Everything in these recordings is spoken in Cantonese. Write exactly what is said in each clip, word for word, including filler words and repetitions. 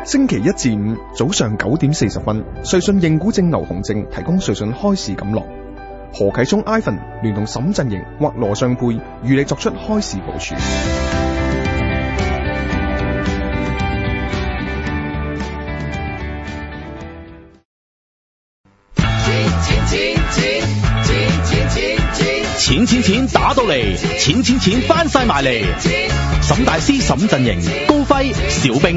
星期一至五早上九點四十分，瑞信認股證劉鴻正提供瑞信開市錦囊。何啟聰 Ivan 聯同沈振盈或羅尚佩與你作出開市部署。 錢錢錢打到嚟，錢錢錢翻晒埋嚟。沈大師、沈振盈、高輝、小兵，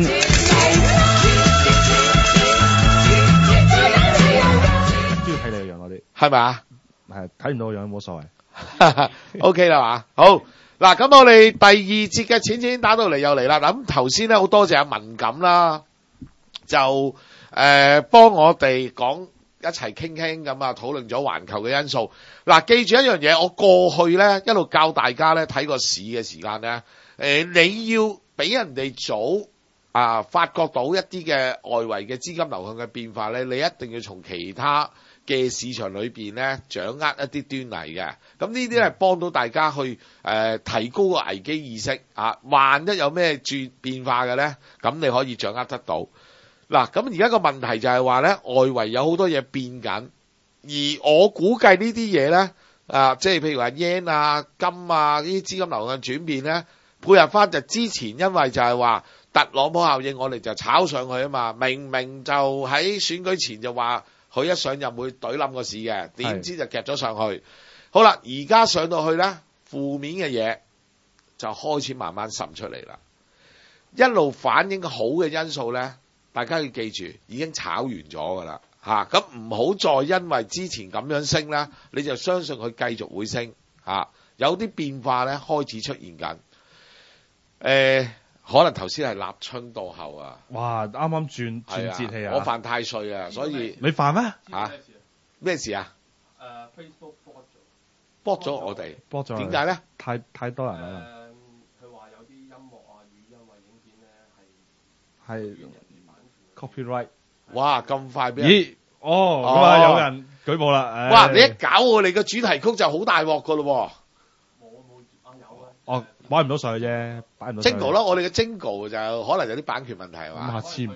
中意睇你個樣嗰啲， 係咪啊？ 係睇唔到個樣冇所謂。 O K 啦嘛，好嗱，咁我哋第二節嘅錢錢打到嚟又嚟啦。咁頭先咧好多謝阿文錦啦，就誒幫我哋講。一齊傾傾咁啊，討論咗環球嘅因素。嗱，記住一樣嘢，我過去咧一路教大家咧睇個市嘅時間咧，誒你要俾人哋早啊發覺到一啲嘅外圍嘅資金流向嘅變化咧，你一定要從其他嘅市場裏邊咧掌握一啲端倪嘅。咁呢啲係幫到大家去誒提高個危機意識啊，萬一有咩轉變化嘅咧，咁你可以掌握得到。嗱，咁而家個問題就係話咧，外圍有好多嘢變緊，而我估計呢啲嘢咧，啊，即係譬如話 yen 啊、金啊呢啲資金流向轉變咧，配合翻就之前因為就係話特朗普效應，我哋就炒上去啊嘛，明明就喺選舉前就話佢一上任會懟冧個市嘅，點知就夾咗上去。好啦，而家上到去咧，負面嘅嘢就開始慢慢滲出嚟啦，一路反映好嘅因素咧。大家要記住，已經炒完咗㗎啦，嚇咁唔好再因為之前咁樣升啦，你就相信佢繼續會升嚇、啊。有啲變化咧開始出現緊，誒、呃、可能頭先係立春到後啊。 哇！啱啱轉轉節氣啊！ 我犯太歲啊，所以你犯咩嚇？咩事啊？ 誒 Facebook block 咗 block 咗我哋 block 咗。 點解咧？ 太太多人啦。 誒，佢話有啲音樂啊、語音啊、影片咧係係。Copyright， 哇咁快俾咦？哦，咁啊有人舉報啦！ 哇！你一搞我哋嘅主題曲就好大鑊噶咯喎！ 冇冇啊有啊！ 哦，擺唔到上去啫，擺唔到。 Jingle 啦，我哋嘅 Jingle 就可能有啲版權問題係嘛？ 下次誒誒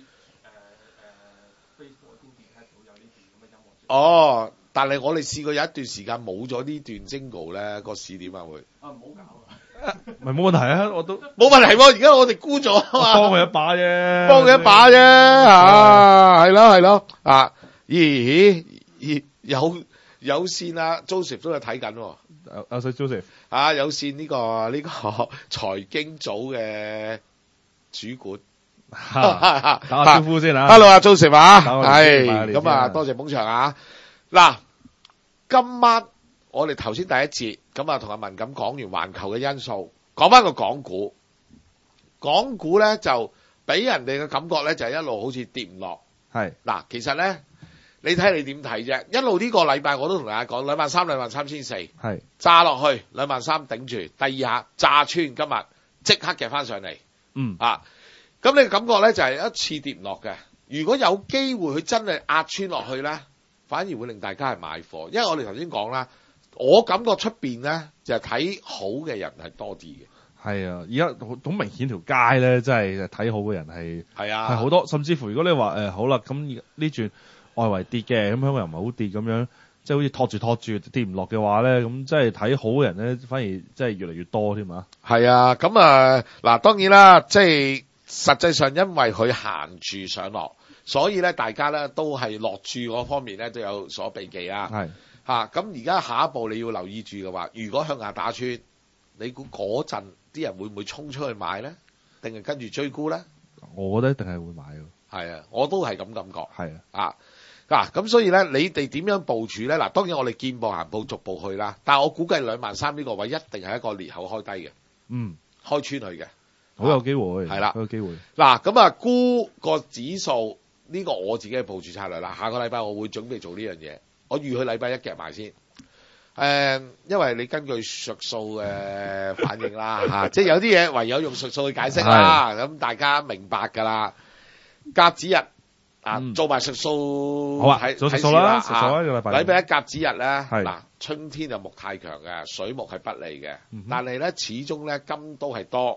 Facebook 先見到有呢段咁嘅音樂。 哦，但係我哋試過有一段時間冇咗呢段 Jingle 咧，個市點啊會？ 啊唔好搞啊！ 咪冇問題啊，我都冇問題喎。而家我哋沽咗啊嘛， 幫佢一把啫， 幫佢一把啫嚇，係咯係咯啊！咦咦有有線啊 ，Joseph 都有睇緊喎。 有有細 Joseph 啊，有線呢個呢個財經組嘅主管， 打個招呼先啊 ！Hello 啊 Joseph 啊，係咁啊，多謝捧場啊！嗱，今晚。我哋頭先第一節咁啊，同阿文錦講完環球嘅因素，講翻個港股。港股咧就俾人哋嘅感覺咧就係一路好似跌唔落。 係嗱，其實咧你睇你點睇啫？一路呢個禮拜我都同大家講兩萬三、兩萬三千四，係炸落去兩萬三頂住，第二下炸穿，今日即刻夾翻上嚟。 嗯啊，咁你嘅感覺咧就係一次跌唔落嘅。如果有機會佢真係壓穿落去咧，反而會令大家係買貨，因為我哋頭先講啦。我感覺出邊咧就係睇好嘅人係多啲嘅。 係啊，而家好明顯條街咧，真係睇好嘅人係係啊， 係好多。甚至乎如果你話誒、呃、好啦，咁呢轉外圍跌嘅，咁香港又唔係好跌咁樣，即係好似托住托住跌唔落嘅話咧，咁即係睇好嘅人咧，反而即係越嚟越多添嘛。 係啊，咁啊嗱，當然啦，即係實際上因為佢行住上落，所以咧大家咧都係落注嗰方面咧都有所避忌啊。 係。 嚇！咁而家下一步你要留意住嘅話，如果向下打穿，你估嗰陣啲人會唔會衝出去買咧？定係跟住追沽咧？ 我覺得一定係會買嘅。 係啊，我都係咁感覺。 係啊， 啊嗱，咁所以咧，你哋點樣部署咧？嗱，當然我哋見步行步，逐步去啦。但係我估計兩萬三呢個位一定係一個裂口開低嘅。嗯，開穿去嘅， 好有機會。 係啦， 好有機會。 嗱，咁啊，沽個指數呢個我自己嘅部署策略啦。下個禮拜我會準備做呢樣嘢。我預佢禮拜一夾埋先，誒、呃，因為你根據術數嘅反應啦嚇、啊，即係有啲嘢唯有用術數去解釋啦，咁大家明白㗎啦。甲子日啊，嗯、做埋術數， 好啊，做術數啦，術數啦，個禮拜。 禮拜一甲子日咧，嗱，春天就木太強嘅，水木係不利嘅，嗯、但係咧始終咧金都係多，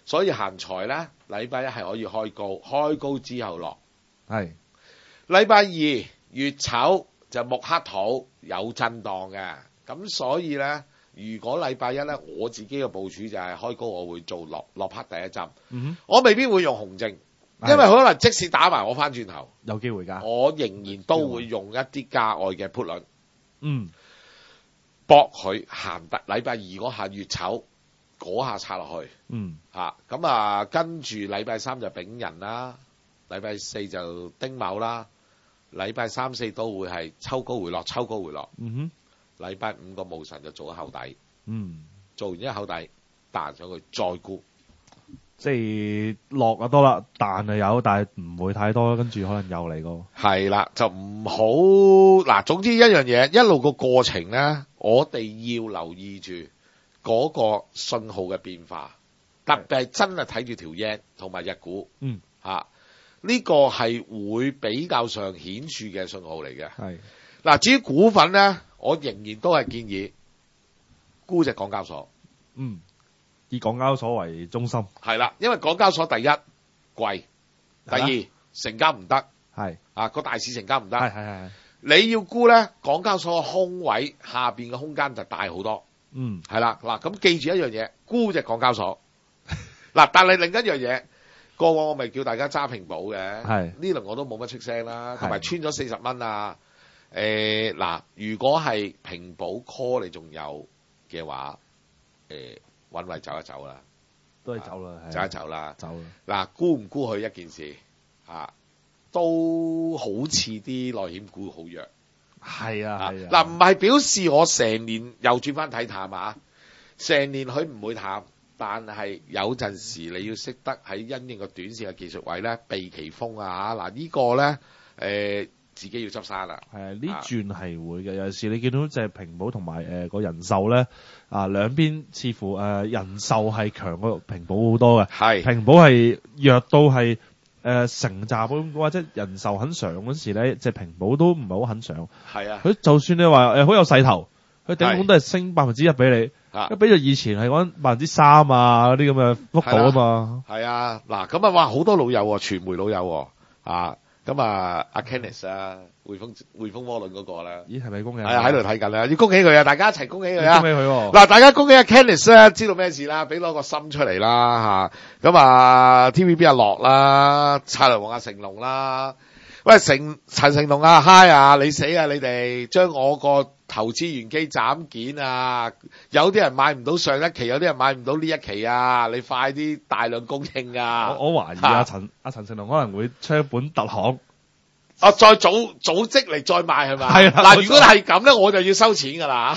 所以行財咧，禮拜一係可以開高，開高之後落。 係禮拜二月丑就木克土有震盪嘅，咁所以咧，如果禮拜一咧，我自己嘅部署就係開高，我會做落落拍第一針。 嗯我未必會用紅證， 係因為可能即使打埋我翻轉頭， 有機會㗎。 我仍然都會用一啲價外嘅 put 輪嗯搏佢行得禮拜二嗰下月丑嗰下插落去嗯嚇，咁啊跟住禮拜三就丙寅啦，禮拜四就丁卯啦，禮拜三四都會係抽高回落，抽高回落。 嗯哼禮拜五個無神就做咗後底， 嗯， 做完一後底彈上去再沽。 即係落啊多啦，彈係有，但係唔會太多，跟住可能又嚟個。 係啦，就唔好嗱。總之一樣嘢，一路個過程咧，我哋要留意住嗰個信號嘅變化，特別係真係睇住條 yen 同埋日股， 嗯嚇呢個係會比較上顯著嘅信號嚟嘅。 係嗱，至於股份咧，我仍然都係建議沽隻港交所。 嗯，以港交所為中心。 係啦，因為港交所第一貴，第二成交唔得， 係啊個大市成交唔得。 係係係。 你要沽咧，港交所嘅空位下邊嘅空間就大好多。 嗯係啦，嗱咁記住一樣嘢，沽隻港交所。嗱，但係另一樣嘢，過往我咪叫大家揸平保嘅， 係呢輪我都冇乜出聲啦， 係同埋穿咗四十蚊啊。誒嗱，如果係平保 call 你仲有嘅話，誒揾位走一走啦， 都係走啦，係走一走啦。 走啦。 嗱，沽唔沽佢一件事啊，都好似啲內險股好弱。 係啊係啊。 嗱，唔係表示我成年又轉翻睇淡啊，成年佢唔會淡，但係有陣時你要識得喺因應個短線嘅技術位咧避其鋒啊嚇。嗱、呢個咧誒、呃、自己要執生啦。 係啊，呢轉係會嘅。有陣時你見到隻平保同埋誒個人壽咧，啊兩邊似乎誒、呃、人壽係強過平保好多嘅， 係平保係弱到係誒、呃、成集咁，或者人壽肯上嗰時咧，隻平保都唔係好肯上。 係啊， 佢就算你話誒好有勢頭，佢頂籠都係升百分之一俾你。 啊一比咗以前係講百分之三啊嗰啲咁嘅幅度啊嘛， 係啊，嗱咁啊，哇好多老友喎，傳媒老友喎，啊咁啊阿 Kenneth 啊，匯豐匯豐窩輪嗰個啦， 咦係咪恭喜？ 係啊喺度睇緊啦，要恭喜佢啊，大家一齊恭喜佢啊！ 恭喜佢喎！ 嗱，大家恭喜阿 Kenneth 咧，知道咩事啦？俾攞個心出嚟啦嚇，咁啊 T V B 阿樂啦，策略王阿成龍啦，喂成陳成龍啊，嗨啊，你死啊你哋，將我個投資原機斬件啊！有啲人買唔到上一期，有啲人買唔到呢一期啊！你快啲大量供應啊！ 我我懷疑阿陳阿陳成龍可能會出一本特行， 啊，再組組織嚟再賣係咪？ 係啦嗱，如果係咁咧，我就要收錢㗎啦。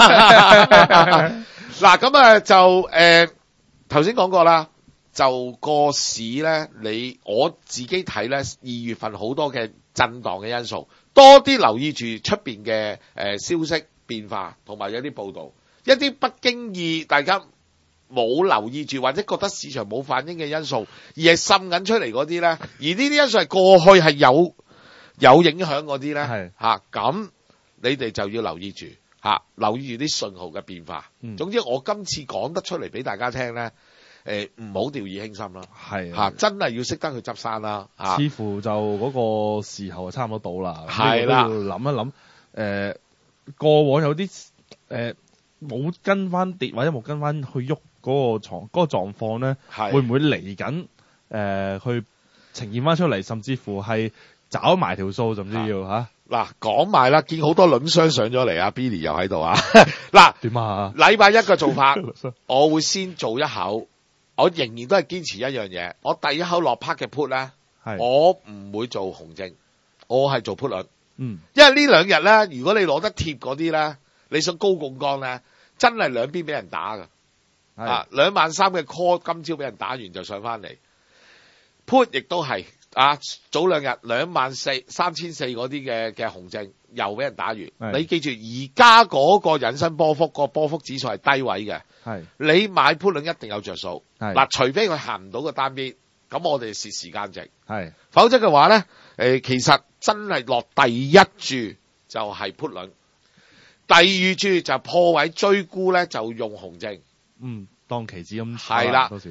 嗱，咁啊就誒頭先講過啦，就個市咧，你我自己睇咧，二月份好多嘅震盪嘅因素，多啲留意住出邊嘅誒消息變化，同埋有啲報導，一啲不經意大家冇留意住或者覺得市場冇反應嘅因素，而係滲緊出嚟嗰啲咧，而呢啲因素係過去係有有影響嗰啲咧， 係嚇咁你哋就要留意住嚇，留意住啲信號嘅變化。 嗯總之我今次講得出嚟俾大家聽咧。誒唔好掉以輕心啦， 係嚇、真係要識得去執生啦，嚇、 似乎就嗰個時候就差唔多到啦。 係啦呢個都要諗一諗。誒、呃、過往有啲誒冇跟翻跌或者冇跟翻去喐嗰個狀嗰、嗰個狀況咧， 係會唔會嚟緊誒去呈現翻出嚟，甚至乎係找埋條數，甚至要嚇嗱講埋啦，見好多輪商上咗嚟啊 ，Billy 又喺度啊，嗱點啊？ 禮拜一嘅做法，我會先做一口。我仍然都係堅持一樣嘢，我第一口落 part 嘅 put 咧， 係我唔會做紅證，我係做 put 率， 嗯因為呢兩日咧，如果你攞得貼嗰啲咧，你想高槓桿咧，真係兩邊俾人打噶， 係啊兩萬三嘅 call 今朝俾人打完就上翻嚟 ，put 亦都係啊早兩日兩萬四三千四嗰啲嘅嘅紅證又俾人打完， 係你記住而家嗰個引伸波幅、個波幅指數係低位嘅。 係你買 put 輪一定有着數， 係嗱，除非佢行唔到個單邊，咁我哋蝕時間值， 係否則嘅話咧，誒、呃、其實真係落第一注就係 put 輪，第二注就破位追沽咧就用紅證， 嗯當期指咁係啦到時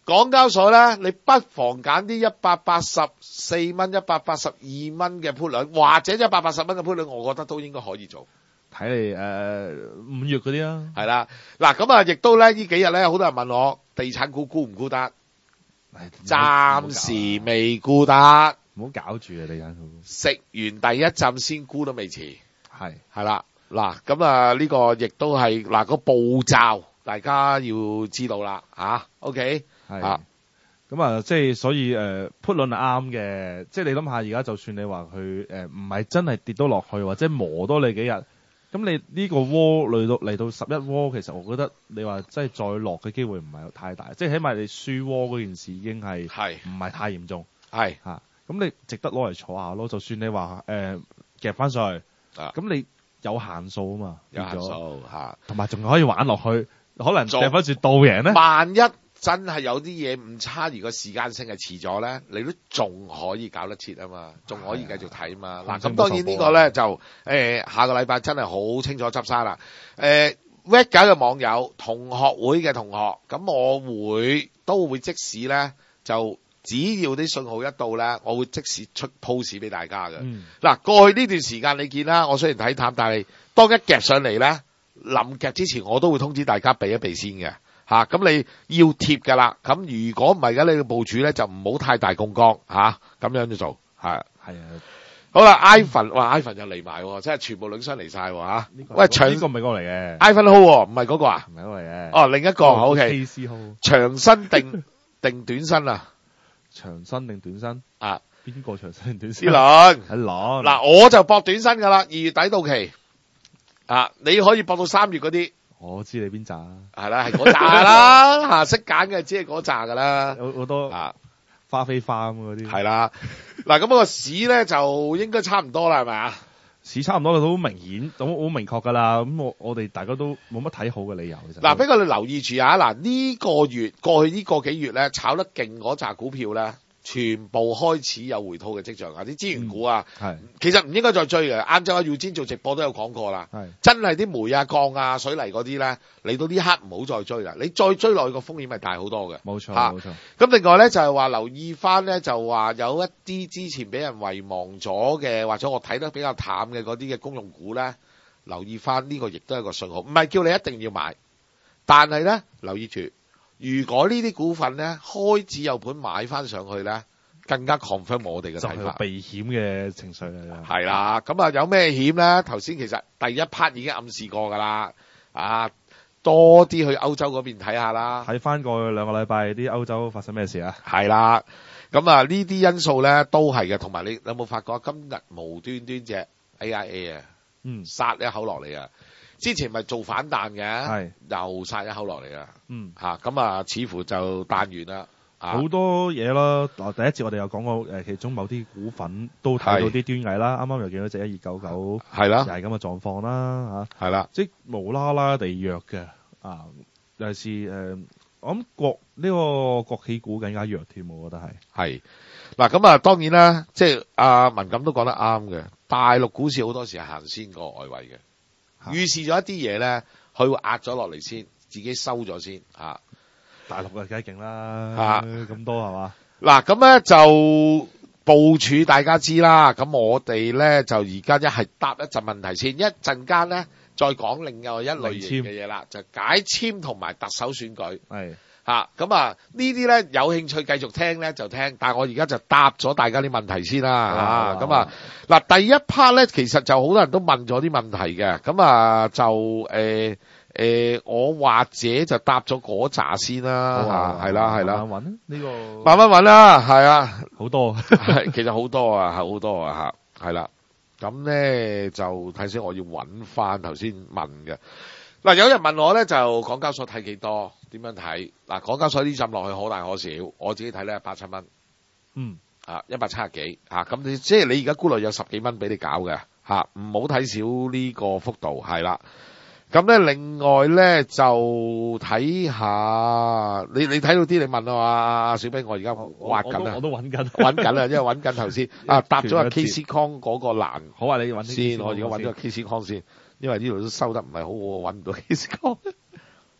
港交所咧，你不妨揀啲一百八十四蚊、一百八十二蚊嘅 put 率，或者一百八十蚊嘅 put 率，我覺得都應該可以做。 睇嚟誒五月嗰啲啊， 係啦，嗱咁啊，亦都咧呢幾日咧，好多人問我地產股沽唔沽得？暫時未沽得， 唔好搞住啊！地產股食完第一陣先沽都未遲。 係係啦，嗱咁啊呢個亦都係嗱個步驟，大家要知道啦嚇。OK 係啊， 咁啊，即係所以誒 put 論係啱嘅，即係你諗下，而家就算你話佢誒唔係真係跌到落去，或者磨多你幾日。咁你呢個窩嚟到嚟到十一窩，其實我覺得你話真係再落嘅機會唔係太大，即係起碼你輸窩嗰件事已經係係唔係太嚴重係嚇。咁你值得攞嚟坐下咯。就算你話誒夾翻上去， 啊咁你有限數啊嘛， 有限變咗， 數嚇。 同埋仲可以玩落去，可能做夾翻住倒贏咧。 萬一真係有啲嘢唔差，而個時間性係遲咗咧，你都仲可以搞得切啊嘛，仲可以繼續睇嘛。嗱，咁當然呢個咧就誒、呃、下個禮拜真係好清楚執生啦。誒 Red 解嘅網友、同學會嘅同學，咁我會都會即時咧就只要啲信號一到咧，我會即時出 post 俾大家嘅。嗱、 嗯， 過去呢段時間你見啦，我雖然睇淡，但係當一夾上嚟咧，臨夾之前我都會通知大家避一避先嘅。吓，咁、啊、你要貼噶啦，咁如果唔係嘅，你嘅部署咧就唔好太大槓桿吓，咁樣就做係係啊， 好啦 ，iPhone 哇 iPhone 又嚟埋，真係全部領商嚟晒吓。 呢個喂， 呢長個唔係個嚟嘅， iPhone Hold 唔係嗰個啊？ 唔係個嚟嘅。 哦，另一個 OK， K C 號長身定定短身啊？ 長身定短身啊？ 邊個長身定短身？ 呢輪係輪嗱，我就搏短身噶啦，二月底到期啊，你可以搏到三月嗰啲。 我知你邊扎， 係啦，係嗰扎啦，吓識揀嘅，只係嗰扎噶啦。 有好多啊， 花飛花咁嗰啲。 係啦，嗱咁個市咧就應該差唔多啦，係咪啊？ 市差唔多都好明顯，咁好明確噶啦。咁我我哋大家都冇乜睇好嘅理由。其實嗱，不過你留意住啊，嗱呢個月過去呢個幾月咧，炒得勁嗰扎股票咧，全部開始有回吐嘅跡象啊！啲資源股啊， 係其實唔應該再追嘅。晏晝阿耀堅做直播都有講過啦， 係真係啲煤啊、鋼啊、水泥嗰啲咧，嚟到呢刻唔好再追啦。你再追落去個風險係大好多嘅。 冇錯嚇冇錯。 咁另外咧就係話留意翻咧，就話有一啲之前俾人遺忘咗嘅，或者我睇得比較淡嘅嗰啲嘅公用股咧，留意翻呢個亦都係一個信號，唔係叫你一定要買，但係咧留意住，如果呢啲股份咧開始有盤買翻上去咧，更加 confirm 我哋嘅就係睇法。 避險嘅情緒嚟㗎。 係啦，咁啊有咩險咧？頭先其實第一 part 已經暗示過㗎啦，啊多啲去歐洲嗰邊睇下啦。 睇翻過去兩個禮拜啲歐洲發生咩事啊？ 係啦，咁啊呢啲因素咧都係嘅，同埋你有冇發覺今日無端端隻 A I A 啊， 嗯殺一口落嚟啊！之前咪做反彈嘅， 係又殺一口落嚟啊！ 嗯。 嚇咁啊，似乎就彈完啦。啊好多嘢啦，嗱第一節我哋有講過誒，其中某啲股份都睇到啲端倪啦。啱啱又見到隻一二九九， 係啦又係咁嘅狀況啦嚇， 係啦， 即係無啦啦地弱嘅啊，尤其是誒，我諗國呢個國企股更加弱添，我覺得係。 係嗱咁啊，當然啦，即係阿文錦都講得啱嘅。大陸股市好多時係行先過外圍嘅，預示咗一啲嘢咧，佢會壓咗落嚟先，自己收咗先嚇。 大陸啊，梗係勁啦，咁多係嘛？ 嗱，咁咧就部署大家知啦。咁我哋咧就而家一係答一陣問題先，一陣間咧再講另外一類型嘅嘢啦，就解簽同埋特首選舉。 係嚇，咁啊呢啲咧有興趣繼續聽咧就聽，但係我而家就答咗大家啲問題先啦嚇。咁啊嗱，第一 part 咧其實就好多人都問咗啲問題嘅，咁啊就誒。誒、呃，我或者就搭咗嗰扎先啦，嚇，係啦，係啦， 慢慢揾呢個， 慢慢揾啦，係啊， 好多， 係其實好多啊，係好多啊，嚇，係啦，咁咧就睇先，我要揾翻頭先問嘅。嗱，有人問我咧，就港交所睇幾多？點樣睇？嗱，港交所呢浸落去可大可小，我自己睇咧一百七蚊， 嗯， 啊，一百七十幾，嚇，咁你即係你而家沽落有十幾蚊俾你搞嘅，嚇，唔好睇少呢個幅度，係啦。咁咧，另外咧就睇下你你睇到啲，你問啊嘛，小兵，我而家挖緊啊， 我都揾緊， 揾緊啊，因為揾緊頭先啊，搭咗個 K C Kong 嗰個欄， 好啊，你揾先，我而家揾咗個 K C Kong 先，因為呢度都收得唔係好，我揾唔到 K C Kong。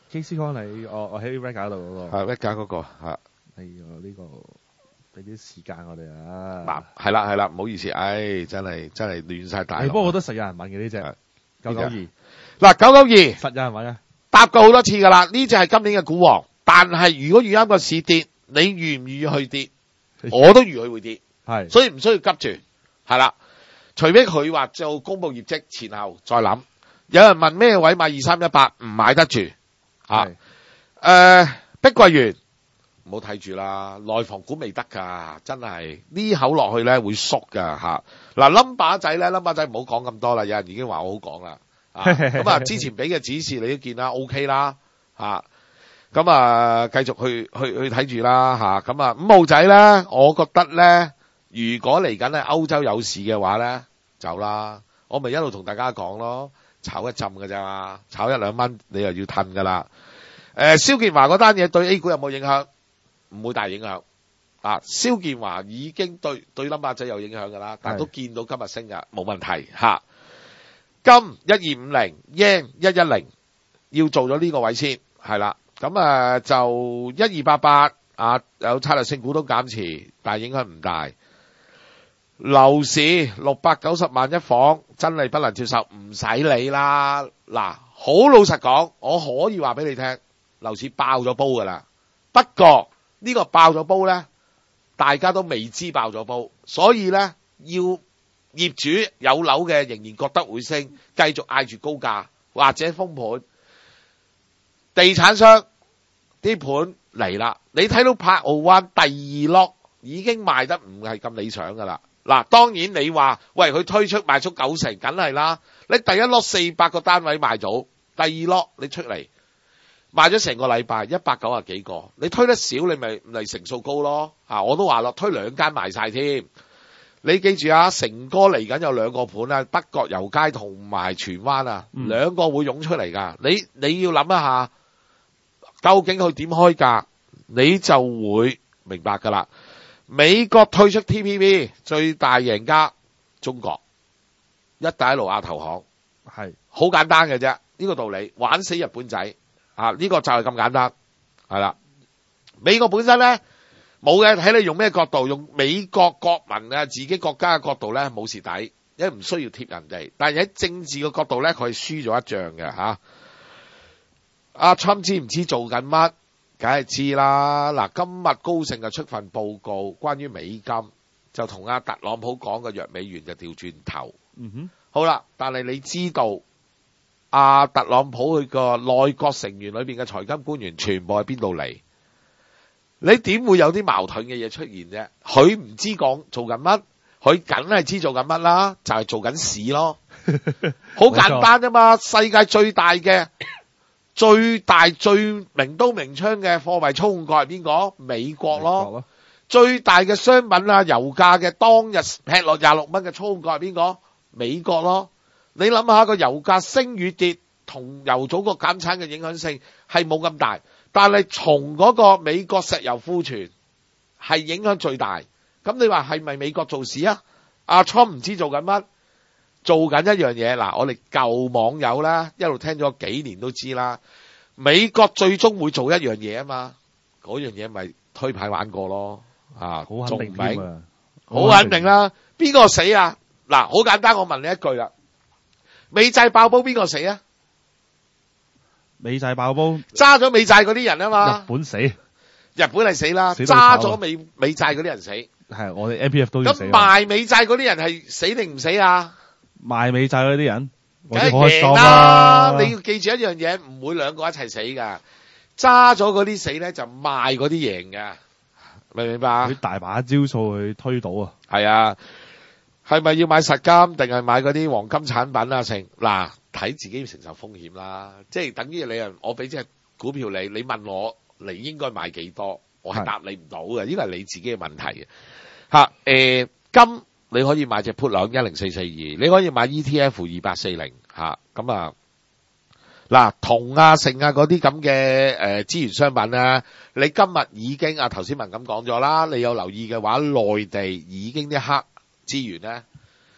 K C 康你我我喺 Red 搞度嗰個係 Red 價嗰個係。 係喎呢個俾啲時間我哋啊。 嗱，係啦係啦，唔好意思，唉，真係真係亂晒大龍。 不過我覺得實有人問嘅呢只九九二， 嗱九九二實有人問嘅。 答過好多次噶啦，呢只係今年嘅股王，但係如果遇啱個市跌，你預唔預去跌？我都預佢會跌， 係， 所以唔需要急住，係啦。除非佢話就公佈業績前後再諗。有人問咩位買二三一八唔買得住啊？誒、呃，碧桂園唔好睇住啦，內房股未得噶，真係呢口落去咧會縮噶吓。嗱，number仔咧，number仔唔好講咁多啦，有人已經話我好講啦。咁啊，之前俾嘅指示你都見啦 ，OK 啦吓。咁啊，繼續去去去睇住啦吓。咁啊，五號仔咧，我覺得咧，如果嚟緊咧歐洲有事嘅話咧，走啦。我咪一路同大家講咯，炒一浸㗎咋嘛，炒一兩蚊你又要褪噶啦。誒，蕭建華嗰單嘢對 A 股有冇影響？唔會大影響。啊，蕭建華已經對對 number 仔有影響噶啦，但都見到今日升噶，冇問題吓。金一二五零 yen 一一零要做咗呢個位先，係啦。咁啊就一二八八啊，有策略性股東減持，但係影響唔大。樓市六百九十萬一房，真係不能接受，唔使理啦。嗱，好老實講，我可以話俾你聽，樓市爆咗煲噶啦。不過呢個爆咗煲咧，大家都未知爆咗煲，所以咧要業主有樓嘅仍然覺得會升，繼續嗌住高價或者封盤。地產商啲盤嚟啦，你睇到柏傲灣第二落已經賣得唔係咁理想噶啦。嗱，當然你話喂佢推出賣出九成，梗係啦。你第一落四百個單位賣到，第二落你出嚟賣咗成個禮拜一百九十幾個，你推得少你咪咪成數高咯。啊，我都話咯，推兩間賣晒添。你記住啊，成哥嚟緊有兩個盤啊，北角油街同埋荃灣啊， 嗯、 兩個會湧出嚟噶。你你要諗一下，究竟佢點開價，你就會明白噶啦。美國退出 T P P 最大贏家中國，一帶一路亞投行係好簡單嘅啫，呢、這個道理玩死日本仔啊！呢、這個就係咁簡單，係啦。美國本身咧。冇嘅，睇你用咩角度，用美國國民啊自己國家嘅角度咧冇蝕底，因為唔需要貼人哋。但係喺政治嘅角度咧，佢係輸咗一仗嘅吓。阿 Trump 知唔知做緊乜？梗係知啦。嗱，今日高盛就出份報告，關於美金，就同阿特朗普講嘅弱美元就調轉頭。 嗯哼， 好啦，但係你知道阿特朗普佢個內閣成員裏邊嘅財金官員全部喺邊度嚟？你點會有啲矛盾嘅嘢出現啫？佢唔知講做緊乜，佢梗係知做緊乜啦，就係做緊市咯。好簡單啫嘛！世界最大嘅、最大最明刀明槍嘅貨幣操控國係邊個？美國咯。美國咯。最大嘅商品啊、油價嘅當日劈落廿六蚊嘅操控國係邊個？美國咯。你諗下個油價升與跌同油組個減產嘅影響性係冇咁大。但係從嗰個美國石油庫存係影響最大，咁你話係咪美國做事啊？阿 Trump 唔知做緊乜，做緊一樣嘢。嗱，我哋舊網友啦，一路聽咗幾年都知啦。美國最終會做一樣嘢啊嘛，嗰樣嘢咪推牌玩過咯，啊， 好肯定添啊， 好肯定啦。邊個死啊？嗱，好簡單，我問你一句啦，美債爆煲邊個死啊？ 美債爆煲， 揸咗美債嗰啲人啊嘛， 日本死， 日本係死啦，揸咗美美債嗰啲人死， 係我哋 M P F 都要死。 咁賣美債嗰啲人係死定唔死啊？ 賣美債嗰啲人， 梗係贏啦！你要記住一樣嘢，唔會兩個一齊死噶，揸咗嗰啲死咧就賣嗰啲贏噶，明唔明白？ 佢大把招數去推倒啊！ 係啊，係咪要買實金定係買嗰啲黃金產品啊？成嗱。睇自己要承受風險啦，即係等於你啊，我俾隻股票你，你問我你應該買幾多，我係答你唔到嘅，呢個係你自己嘅問題嘅嚇。誒，金你可以買隻 put 兩一零四四二，你可以買 E T F 二八四零嚇，咁啊嗱，銅啊、成啊嗰啲咁嘅誒資源商品啊，你今日已經啊頭先文咁講咗啦，你有留意嘅話，內地已經一刻資源咧。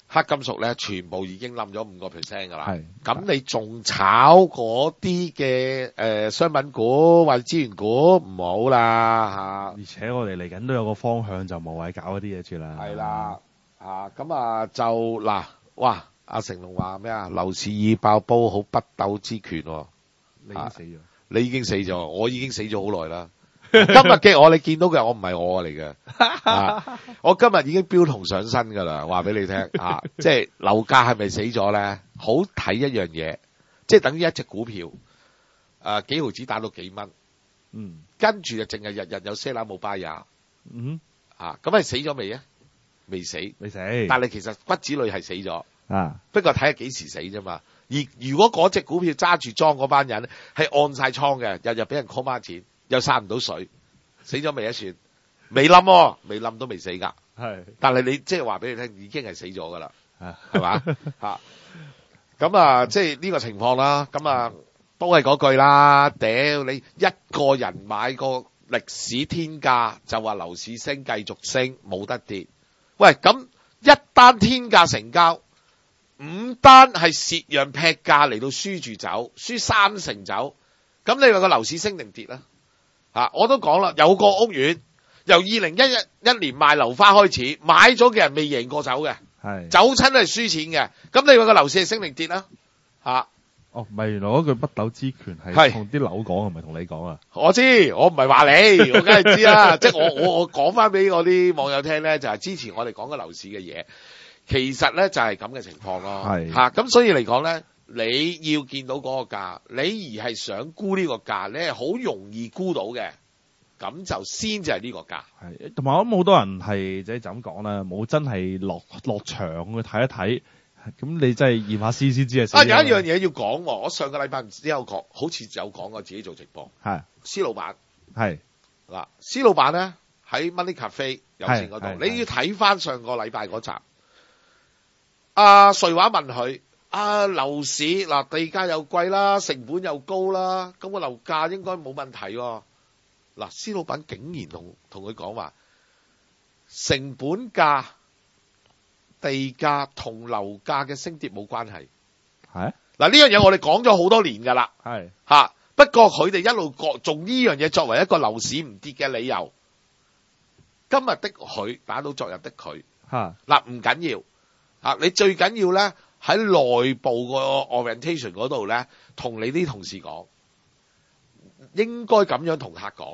黑金屬咧，全部已經冧咗五個 percent 㗎啦。 係咁你仲炒嗰啲嘅誒商品股或者資源股唔好啦而且我哋嚟緊都有個方向，就無謂搞嗰啲嘢住啦。 係啦嚇，咁啊就嗱，哇！阿成龍話咩啊？樓市已爆煲，好不鬥之權喎、 你已經死咗。 你已經死咗，我已經死咗好耐啦。今日嘅我，你見到嘅我唔係我嚟嘅、啊，我今日已經標同上身㗎啦。話俾你聽啊，即係樓價係咪死咗咧？好睇一樣嘢，即係等於一隻股票，誒、啊、幾毫子打到幾蚊， 嗯跟住就淨係日日有 sell 冇 buy 呀， 嗯， 啊咁係死咗未啊？未死， 未死。 但係其實骨子裏係死咗。 啊， 不過睇下幾時死啫嘛。而如果嗰隻股票揸住莊嗰班人係按晒倉嘅，日日俾人 call 孖錢，又散唔到水，死咗未一算？未冧喎，未冧都未死㗎。 係。 但係你即係話俾你聽，已經係死咗㗎啦， 啊， 係嘛嚇？咁啊，即係呢個情況啦。咁啊，都係嗰句啦。屌你一個人買個歷史天價，就話樓市升繼續升，冇得跌。喂，咁一單天價成交。五單係蝕讓劈價嚟到輸住走，輸三成走，咁你話個樓市升定跌啦？啊，我都講啦，有個屋苑由二零一一一年賣樓花開始，買咗嘅人未贏過走嘅， 係。 走親都係輸錢嘅，咁你話個樓市係升定跌啦？啊， 哦，唔係，原來嗰句不鬥之權係係同啲樓講，唔係同你講啊。 我知，我唔係話你，我梗係知啦，即係我我我講翻俾我啲網友聽咧，就係、是、之前我哋講嘅樓市嘅嘢。其實咧就係咁嘅情況咯， 係嚇咁、啊、所以嚟講咧，你要見到嗰個價，你而係想估呢個價，你係好容易估到嘅，咁就先至係呢個價。 係，同埋我諗好多人係即係就咁講啦，冇真係落落場去睇一睇，咁你真係驗下絲先知係死。 啊，有一樣嘢要講喎，我上個禮拜唔知有講，好似有講過自己做直播。 係， 施老闆係嗱，施老闆咧喺 Money Cafe 有線嗰度， 係你要睇翻上個禮拜嗰集。阿瑞華問佢：啊樓市嗱地價又貴啦，成本又高啦，咁個樓價應該冇問題喎。嗱，施老闆竟然同同佢講話，成本價、地價同樓價嘅升跌冇關係。 係嗱，呢樣嘢我哋講咗好多年㗎啦， 係嚇。不過佢哋一路各用呢樣嘢作為一個樓市唔跌嘅理由。今日的佢打到昨日的佢， 嚇嗱唔緊要。啊！你最緊要咧喺內部個 orientation 嗰度咧，同你啲同事講，應該咁樣同客講。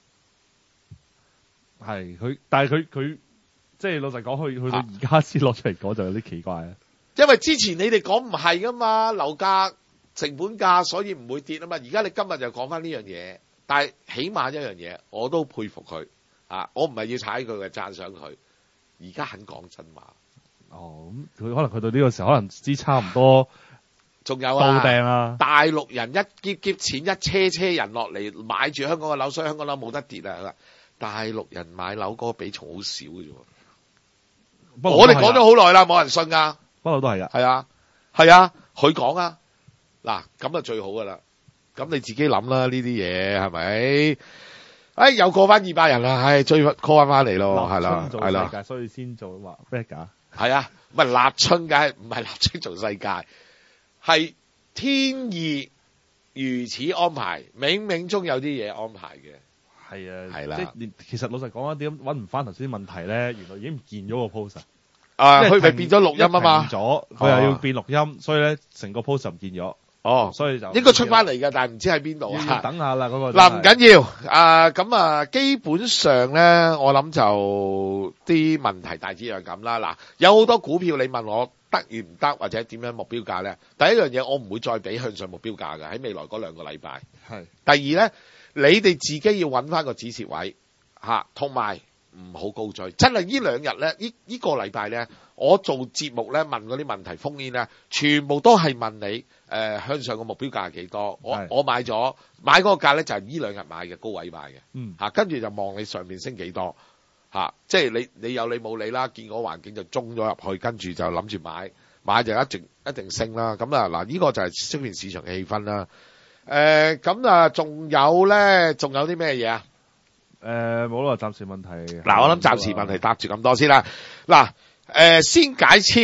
係佢，但係佢佢即係老實講，去去到而家先攞出嚟講就有啲奇怪啊。 因為之前你哋講唔係噶嘛，樓價成本價，所以唔會跌啊嘛。而家你今日就講翻呢樣嘢，但係起碼一樣嘢，我都佩服佢啊！我唔係要踩佢嘅，讚賞佢。而家肯講真話。 哦，咁佢可能去到呢個時候，可能知差唔多， 仲有到啊， 訂啊， 大陸人一劫劫錢，一車車人落嚟買住香港嘅樓，所以香港樓冇得跌啊！大陸人買樓嗰個比重好少嘅啫。我哋講咗好耐啦，冇人信噶， 不嬲都係噶， 係啊，係啊，佢講啊，嗱咁就最好噶啦。咁你自己諗啦，呢啲嘢係咪？哎，又過翻二百人啦，唉，追 call 翻翻嚟咯，係啦，係啦， 所以先做話 back 㗎。 係啊，唔係立春嘅，唔係立春做世界，係天意如此安排，冥冥中有啲嘢安排嘅。 係啊， 係啦， 即係其實老實講啊，點揾唔翻頭先啲問題咧？原來已經唔見咗個 post 啊，佢咪變咗錄音啊嘛， 咗佢又要變錄音，所以咧成個 post 唔見咗。 哦， 所以就應該出翻嚟嘅，但係唔知喺邊度啊？ 要等下啦，嗰個嗱唔緊要啊，咁啊，基本上咧，我諗就啲問題大致係咁啦。嗱，有好多股票你問我得與唔得，或者點樣目標價咧？第一樣嘢我唔會再俾向上目標價嘅，喺未來嗰兩個禮拜。 係。 第二咧，你哋自己要揾翻個止蝕位嚇，同埋唔好高追。真係呢兩日咧，呢呢個禮拜咧，我做節目咧問嗰啲問題烽煙咧，全部都係問你。誒、呃、向上個目標價係幾多？我我買咗買嗰個價咧就係呢兩日買嘅高位買嘅， 嗯嚇跟住就望你上面升幾多嚇、啊，即係你你有你冇你啦，見個環境就中咗入去，跟住就諗住買買就一定一定升啦。咁啊嗱，呢、這個就係出面市場嘅氣氛啦。誒咁啊，仲有咧，仲有啲咩嘢啊？ 誒冇啦，暫時問題。 嗱，我諗暫時問題答住咁多先啦。嗱，誒、呃、先解籤。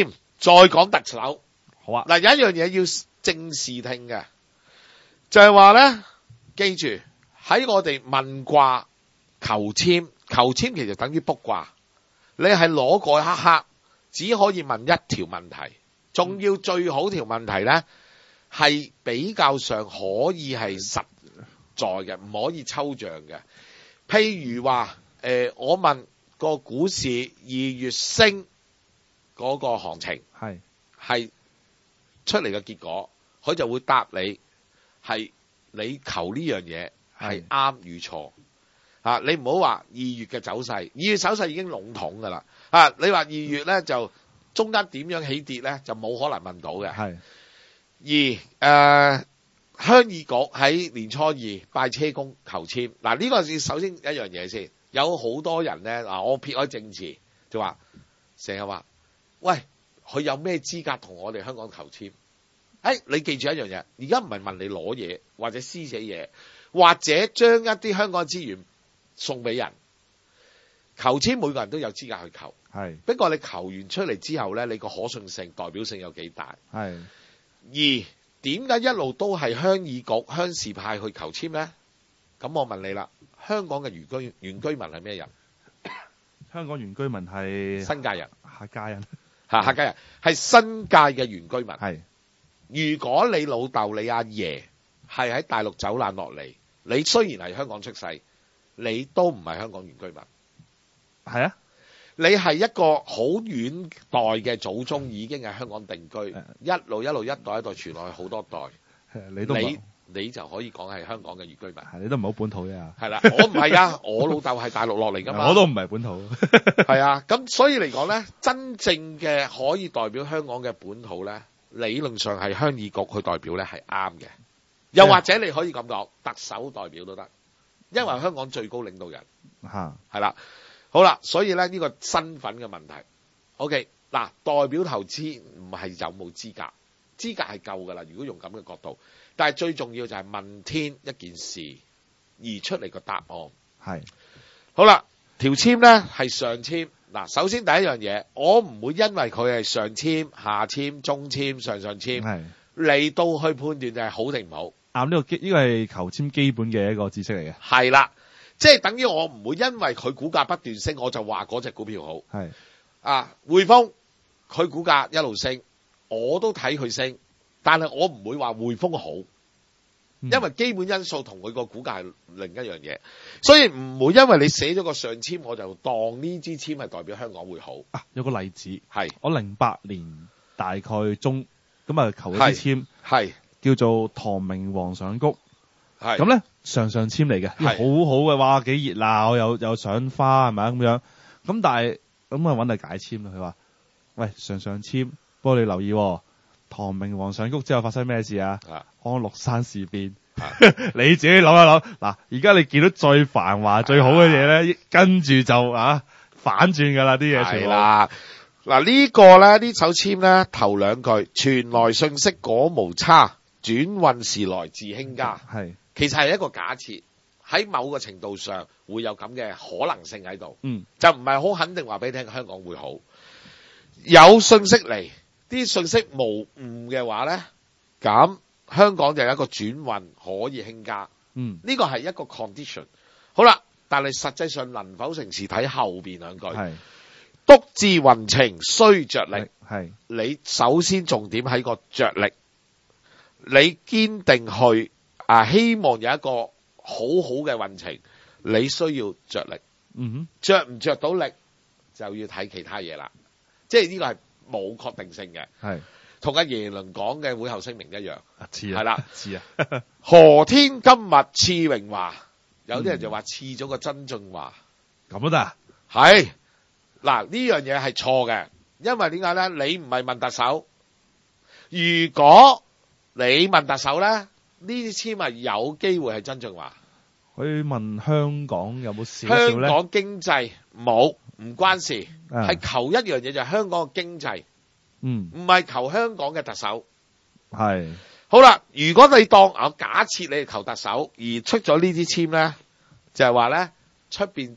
再講特首。 好啊， 嗱，有一樣嘢要正視聽嘅，就係話咧，記住喺我哋問卦求籤，求籤其實等於卜卦，你係攞嗰一刻只可以問一條問題，仲要最好條問題咧係比較上可以係實在嘅，唔可以抽象嘅。譬如話，誒、呃，我問個股市二月升嗰個行情係係出嚟嘅結果，佢就會答你係你求呢樣嘢係啱與錯啊！你唔好話二月嘅走勢，二月走勢已經籠統噶啦啊！你話二月咧就中間點樣起跌咧，就冇可能問到嘅。 係而誒、呃、鄉議局喺年初二拜車公求籤，嗱、呢個是首先一樣嘢先。有好多人咧嗱，我撇開政治就話成日話，喂，佢有咩資格同我哋香港求籤？誒、哎，你記住一樣嘢，而家唔係問你攞嘢或者施捨嘢，或者將一啲香港資源送俾人。求籤每個人都有資格去求， 係不過你求完出嚟之後咧，你個可信性、代表性有幾大？ 係而點解一路都係鄉議局、鄉事派去求籤咧？咁我問你啦，香港嘅原居原居民係咩人？ 香港原居民係新界人， 客家人， 嚇客家人係新界嘅原居民。 係如果你老豆、你阿爺係喺大陸走難落嚟，你雖然係香港出世，你都唔係香港原居民。 係啊， 你係一個好遠代嘅祖宗已經喺香港定居，一路一路一代一代傳落去好多代， 係你都唔你你就可以講係香港嘅原居民。 係你都唔係好本土嘅， 係啦，我唔係啊，我老豆係大陸落嚟噶嘛， 我都唔係本土。 係啊，咁所以嚟講咧，真正嘅可以代表香港嘅本土咧，理論上係鄉議局去代表咧係啱嘅，又或者你可以咁講，特首代表都得，因為香港最高領導人嚇係啦。好啦，所以咧呢個身份嘅問題 ，OK 嗱，代表投資唔係有冇資格，資格係夠噶啦。如果用咁嘅角度，但係最重要就係問天一件事而出嚟個答案。 係好啦，條籤咧係上籤嗱，首先第一樣嘢，我唔會因為佢係上籤、下籤、中籤、上上籤係嚟到去判斷就係好定唔好。 啱，呢個基呢個係求籤基本嘅一個知識嚟嘅。 係啦。即係等於我唔會因為佢股價不斷升，我就話嗰隻股票好。 係啊，匯豐佢股價一路升，我都睇佢升，但係我唔會話匯豐好， 嗯因為基本因素同佢個股價係另一樣嘢，所以唔會因為你寫咗個上籤，我就當呢支籤係代表香港會好。 啊，有個例子係我零八年大概中咁啊求咗支籤， 係叫做唐明皇上菊。 係咁咧上上籤嚟嘅，好好嘅，哇幾熱鬧，有有賞花係咪啊咁樣？咁但係咁啊揾嚟解籤啦，佢話：喂上上籤，不過你留意、哦，唐明皇上菊之後發生咩事啊？ 啊安祿山事變， 啊你自己諗一諗。嗱，而家你見到最繁華、啊、最好嘅嘢咧，跟住就啊反轉㗎啦啲嘢， 係啦。嗱呢個咧呢首籤咧頭兩句傳來信息果無差，轉運時來自興家。 係。 其實係一個假設，喺某個程度上會有咁嘅可能性喺度， 嗯， 就唔係好肯定話俾你聽香港會好。有信息嚟，啲信息無誤嘅話咧，咁香港就有一個轉運可以興家， 嗯， 呢個係一個 condition。好啦，但係實際上能否成事睇後邊兩句， 係篤志運程需着力， 係你首先重點喺個着力，你堅定去。啊！希望有一個好好嘅運程，你需要着力。 嗯哼， 着唔着到力就要睇其他嘢啦。即係呢個係冇確定性嘅。 係同阿耶倫講嘅會後聲明一樣。 似啊， 係啦， 似啊。 何天今日賜榮華，有啲人就話賜咗個曾俊華。 咁都得啊？ 係嗱，呢樣嘢係錯嘅，因為點解咧？你唔係問特首，如果你問特首咧？呢啲籤係有機會係曾俊華。 佢問香港有冇少少咧？ 香港經濟冇，唔關事， 啊係求一樣嘢就係香港嘅經濟， 嗯， 唔係求香港嘅特首。 係好啦，如果你當我假設你係求特首而出咗呢啲籤咧，就係話咧出邊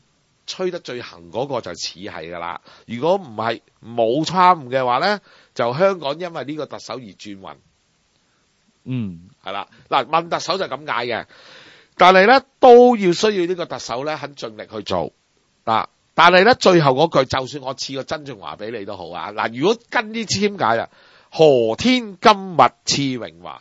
吹得最行嗰個就似係㗎啦。如果唔係冇參誤嘅話咧，就香港因為呢個特首而轉運。 嗯， 係啦，嗱問特首就咁解嘅，但係咧都要需要呢個特首咧肯盡力去做嗱。但係咧最後嗰句，就算我賜個曾俊華俾你都好啊。嗱，如果跟呢支點解啊？何天今日賜榮華？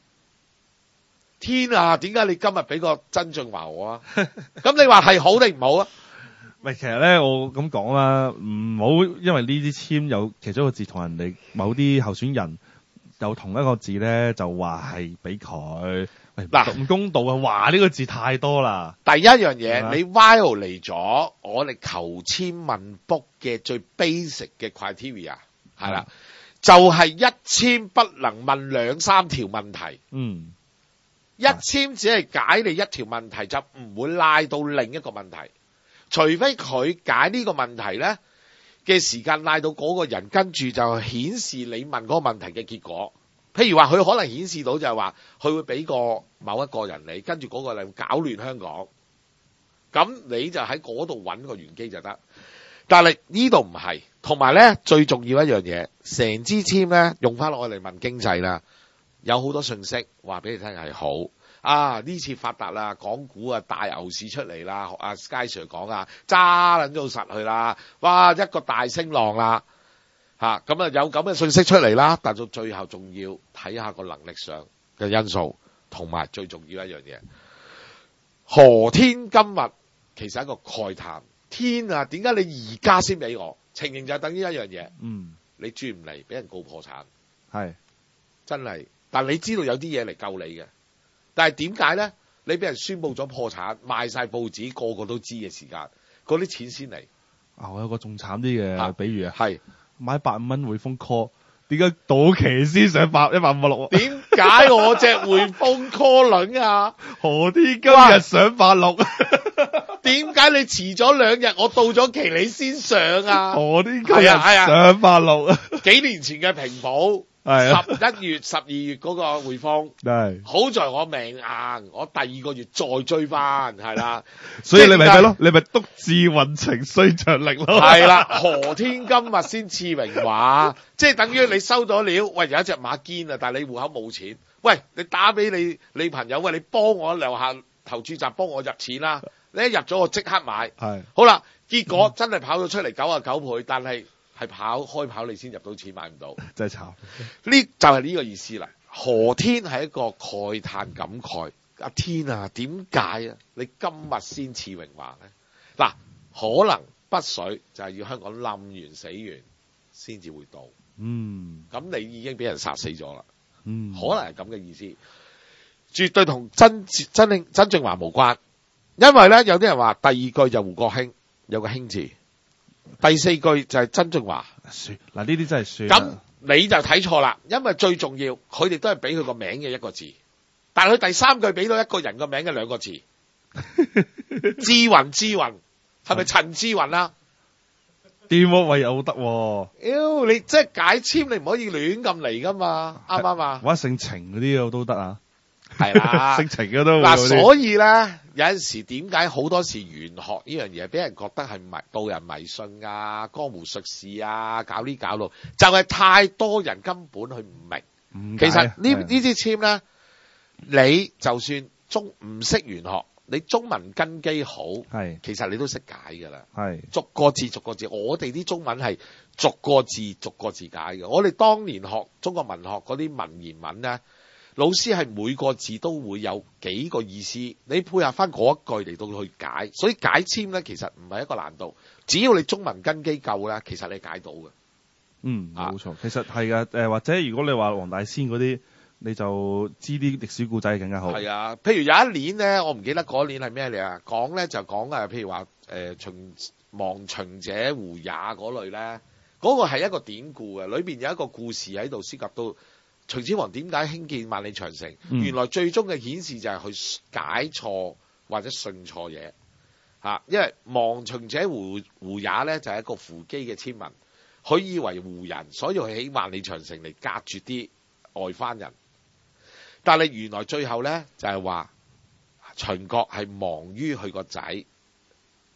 天啊，點解你今日俾個曾俊華我啊？咁你話係好定唔好啊？ 喂，其實咧我咁講啦，唔好因為呢啲簽有其中一個字同人哋某啲候選人有同一個字咧，就話係俾佢。喂， 嗱唔公道啊！話呢個字太多啦。 第一樣嘢， 係嘛你 violate 咗我哋求簽問卜嘅最 basic 嘅 criteria 係啦，就係一簽不能問兩三條問題。 嗯， 一簽只係解你一條問題，就唔會拉到另一個問題，除非佢解呢個問題咧嘅時間拉到嗰個人，跟住就顯示你問嗰個問題嘅結果。譬如話佢可能顯示到就係話佢會俾個某一個人你，跟住嗰個人搞亂香港，咁你就喺嗰度揾個玄機就得。但係呢度唔係，同埋咧最重要一樣嘢，成支簽咧用翻落嚟問經濟啦，有好多信息話俾你聽係好啊！呢次發達啦，港股啊大牛市出嚟啦，阿 Sky Sir 講啊，揸撚到實去啦，哇一個大升浪啦！吓咁啊有咁嘅信息出嚟啦，但到最後仲要睇下個能力上嘅因素，同埋最重要一樣嘢，何天今日其實係一個慨嘆。天啊，點解你而家先俾我？情形就係等於一樣嘢， 嗯， 你轉唔嚟，俾人告破產， 係真係。但你知道有啲嘢嚟救你嘅，但係點解咧？你俾人宣佈咗破產，賣晒報紙，個個都知嘅時間，嗰啲錢先嚟。 啊，我有個仲慘啲嘅比喻啊， 係。 買百五蚊匯豐 call，點解到期先上百一百五十六？ 點解我隻匯豐 call 輪啊？ 何天今日上百六？ 點解你遲咗兩日，我到咗期你先上啊？ 何天今日上百六？ 幾年前嘅平保， 係啊， 十一月、十二月嗰個匯豐， 係。 好在我命硬，我第二個月再追翻，係啦。 所以你咪係咯，你咪督志運程衰着力咯。 係啦，何天今日先賜榮華，即係等於你收咗料，喂有一隻馬堅啊，但係你戶口冇錢，喂你打俾你你朋友，喂你幫我樓下投注站幫我入錢啦，你一入咗我即刻買， 係好啦，結果真係跑到出嚟九啊九倍，但係係跑開跑你先入到錢買唔到， 真係慘。 呢就係呢個意思啦。何天係一個慨嘆感慨，阿天啊，點解啊？你今日先賜榮華咧？嗱，可能北水就係要香港冧完死完先至會到， 嗯， 咁你已經俾人殺死咗啦， 嗯， 可能係咁嘅意思，絕對同曾曾慶曾俊華無關，因為咧有啲人話第二句就胡國興有個興字，第四句就係曾俊華， 算嗱呢啲真係算。 咁你就睇錯啦，因為最重要佢哋都係俾佢個名嘅一個字，但係佢第三句俾到一個人個名嘅兩個字，志雲志雲係咪陳志雲啊？ 掂喎，喂有得喎。 妖你即係解簽，你唔可以亂咁嚟噶嘛，啱唔啱啊？ 或者姓程嗰啲都得啊。 係啦， 姓程嘅都嗱，所以咧有陣時點解好多時玄學呢樣嘢俾人覺得係迷導人迷信啊、江湖術士啊，搞呢搞路，就係、是、太多人根本佢唔明。其實呢呢支簽咧，你就算中唔識玄學，你中文根基好， 係其實你都識解㗎啦。 係逐個字逐個字，我哋啲中文係逐個字逐個字解嘅。我哋當年學中國文學嗰啲文言文咧。老師係每個字都會有幾個意思，你配合翻嗰一句嚟到去解，所以解簽咧其實唔係一個難度，只要你中文根基夠咧，其實你解到嘅。 嗯， 啊冇錯，其實係噶，誒、呃、或者如果你話黃大仙嗰啲，你就知啲歷史故仔更加好。 係啊，譬如有一年咧，我唔記得嗰年係咩嚟啊，講咧就講啊，譬如話誒、呃、秦亡秦者胡也嗰類咧，嗰、那個係一個典故嘅，裏邊有一個故事喺度涉及到。秦始皇點解興建萬里長城？ 嗯、原來最終嘅顯示就係去解錯或者信錯嘢嚇，因為亡秦者胡胡也咧就係、是、一個扶乩嘅簽文，佢以為胡人，所以佢起萬里長城嚟隔絕啲外番人。但係原來最後咧就係、是、話秦國係亡於佢個仔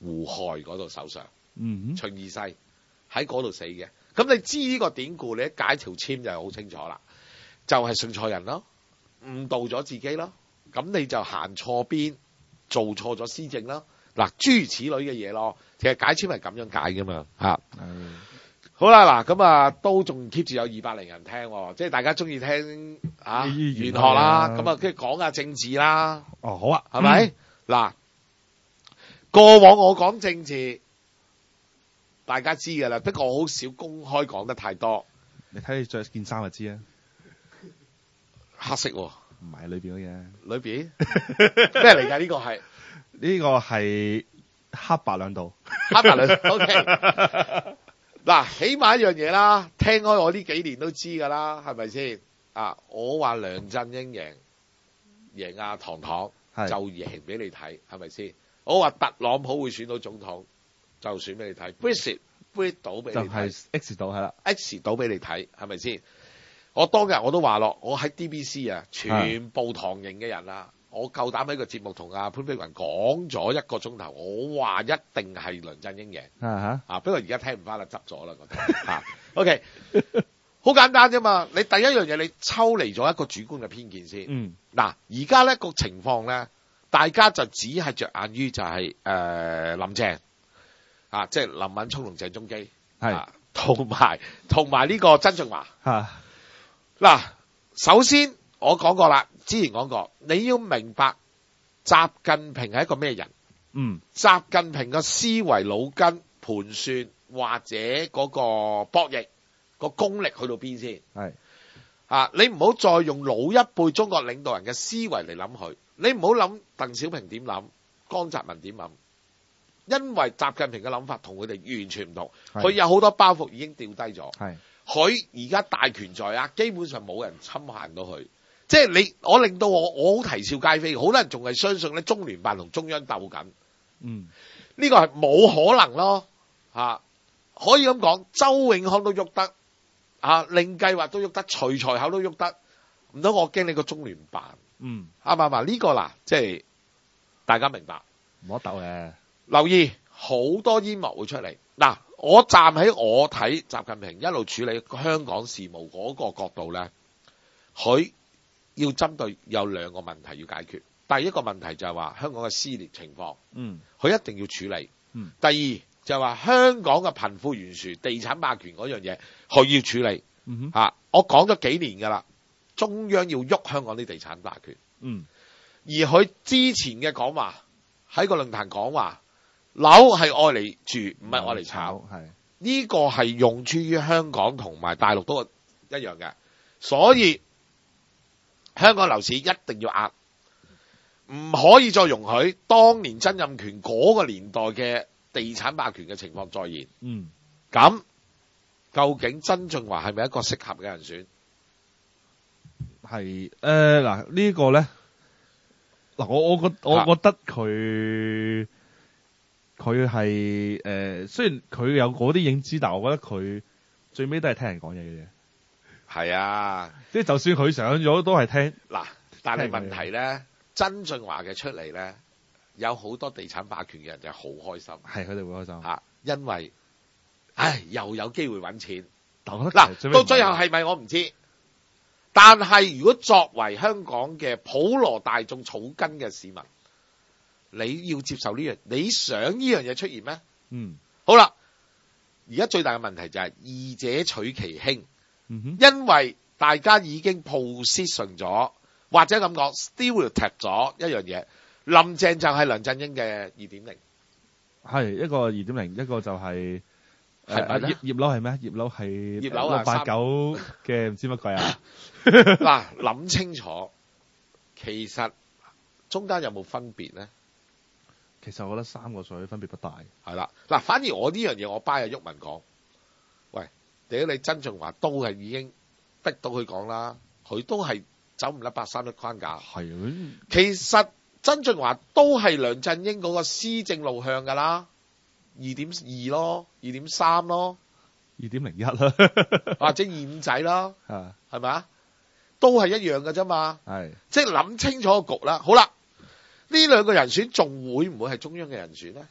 胡亥嗰度手上， 嗯秦二世喺嗰度死嘅。咁你知呢個典故，你一解條籤就好清楚啦，就係、是、信錯人咯，誤導咗自己咯，咁你就行錯邊，做錯咗施政咯。嗱，諸如此類嘅嘢咯，其實解籤係咁樣解噶嘛嚇。 哼， 好啦，嗱咁啊，都仲 keep 住有二百零人聽喎，即係大家中意聽啊呢玄學玄學啦， 啊咁啊跟住講下政治啦， 哦好啊， 係咪？嗱、過往我講政治，大家知㗎啦，不過我好少公開講得太多。 你睇你着件衫就知啊， 黑色喎、 唔係裏邊嗰嘢， 裏邊咩嚟㗎？呢個係呢個係黑白兩道。 黑白兩 OK。嗱，起碼一樣嘢啦，聽開我呢幾年都知㗎啦，係咪先？啊，我話梁振英贏贏阿唐唐係就贏俾你睇，係咪先？我話特朗普會選到總統，就選俾你睇 ，Brexit Brexit 到俾你睇就係 X 島係啦， ，X 到俾你睇，係咪先？我當日我都話咯，我喺 D B C 啊，全部唐營嘅人啊，我夠膽喺個節目同阿潘碧雲講咗一個鐘頭，我話一定係梁振英贏。 啊啊！不過而家聽唔翻啦，執咗啦，覺得嚇。OK，好簡單啫嘛。你第一樣嘢，你抽離咗一個主觀嘅偏見先。 嗯， 嗱，而家呢個情況咧，大家就只係着眼於就係、呃、林鄭啊，即係林敏聰同鄭中基係啊，同埋同埋呢個曾俊華。 嚇， 嗱，首先我講過啦，之前講過，你要明白習近平係一個咩人。 嗯， 習近平嘅思維腦筋盤算或者嗰個博弈個功力去到邊先？ 係啊！你唔好再用老一輩中國領導人嘅思維嚟諗佢，你唔好諗鄧小平點諗，江澤民點諗，因為習近平嘅諗法同佢哋完全唔同， 係佢有好多包袱已經掉低咗， 係佢而家大權在握，基本上冇人侵犯到佢。即係你，我令到我我好啼笑皆非，好多人仲係相信咧中聯辦同中央鬥緊。 嗯， 呢個係冇可能咯，嚇可以咁講，周永康都喐得，嚇令計劃都喐得，徐才厚都喐得，唔通我驚你個中聯辦嗯， 啱唔啱啊？呢個嗱，即係大家明白， 冇得鬥嘅， 留意好多煙幕會出嚟。嗱，我站喺我睇習近平一路處理香港事務嗰個角度咧，佢要針對有兩個問題要解決。第一個問題就係話香港嘅撕裂情況， 嗯， 佢一定要處理。 嗯， 第二就係話香港嘅貧富懸殊、地產霸權嗰樣嘢，佢要處理。 嗯哼， 啊，我講咗幾年㗎啦，中央要喐香港啲地產霸權。 嗯， 而佢之前嘅講話喺個論壇講話，樓係愛嚟住，唔係愛嚟炒。 係呢個係用諸於香港同埋大陸都一樣嘅，所以香港樓市一定要壓。唔可以再容許當年曾蔭權嗰個年代嘅地產霸權嘅情況再現。 嗯， 咁究竟曾俊華係咪一個適合嘅人選？ 係誒嗱呢個咧嗱我我覺我覺得佢佢係誒雖然佢有嗰啲影子，但係我覺得佢最尾都係聽人講嘢嘅啫。 係啊， 即係就算佢上咗都係聽嗱，但係問題咧，曾俊華嘅出嚟咧，有好多地產霸權嘅人就好開心係佢哋會開心。 嚇，因為唉又有機會揾錢。 但我覺得其實嗱，到最後係咪我唔知，但係如果作為香港嘅普羅大眾草根嘅市民，你要接受呢樣，你想呢樣嘢出現咩？ 嗯好啦，而家最大嘅問題就係二者取其輕， 嗯哼因為大家已經 position 咗，或者咁講 stereotype 咗一樣嘢，林鄭就係梁振英嘅二點零， 係一個二點零，一個就係係咪咧誒葉葉劉係咩？葉劉係葉劉啊六八九嘅唔知乜鬼啊！ 嗱諗清楚，其實中間有冇分別咧？ 其實我覺得三個水分別不大。 係啦，嗱，反而我呢樣嘢我 buy 阿毓民講，喂，屌你曾俊華都係已經逼到佢講啦，佢都係走唔甩八三一框架。 係啊， 其實曾俊華都係梁振英嗰個施政路向㗎啦，二點二咯，二點三咯， 二點零一啦， 或者二五仔啦， 啊係咪啊？都係一樣㗎啫嘛， 係即係諗清楚個局啦。好啦，呢兩個人選仲會唔會係中央嘅人選咧？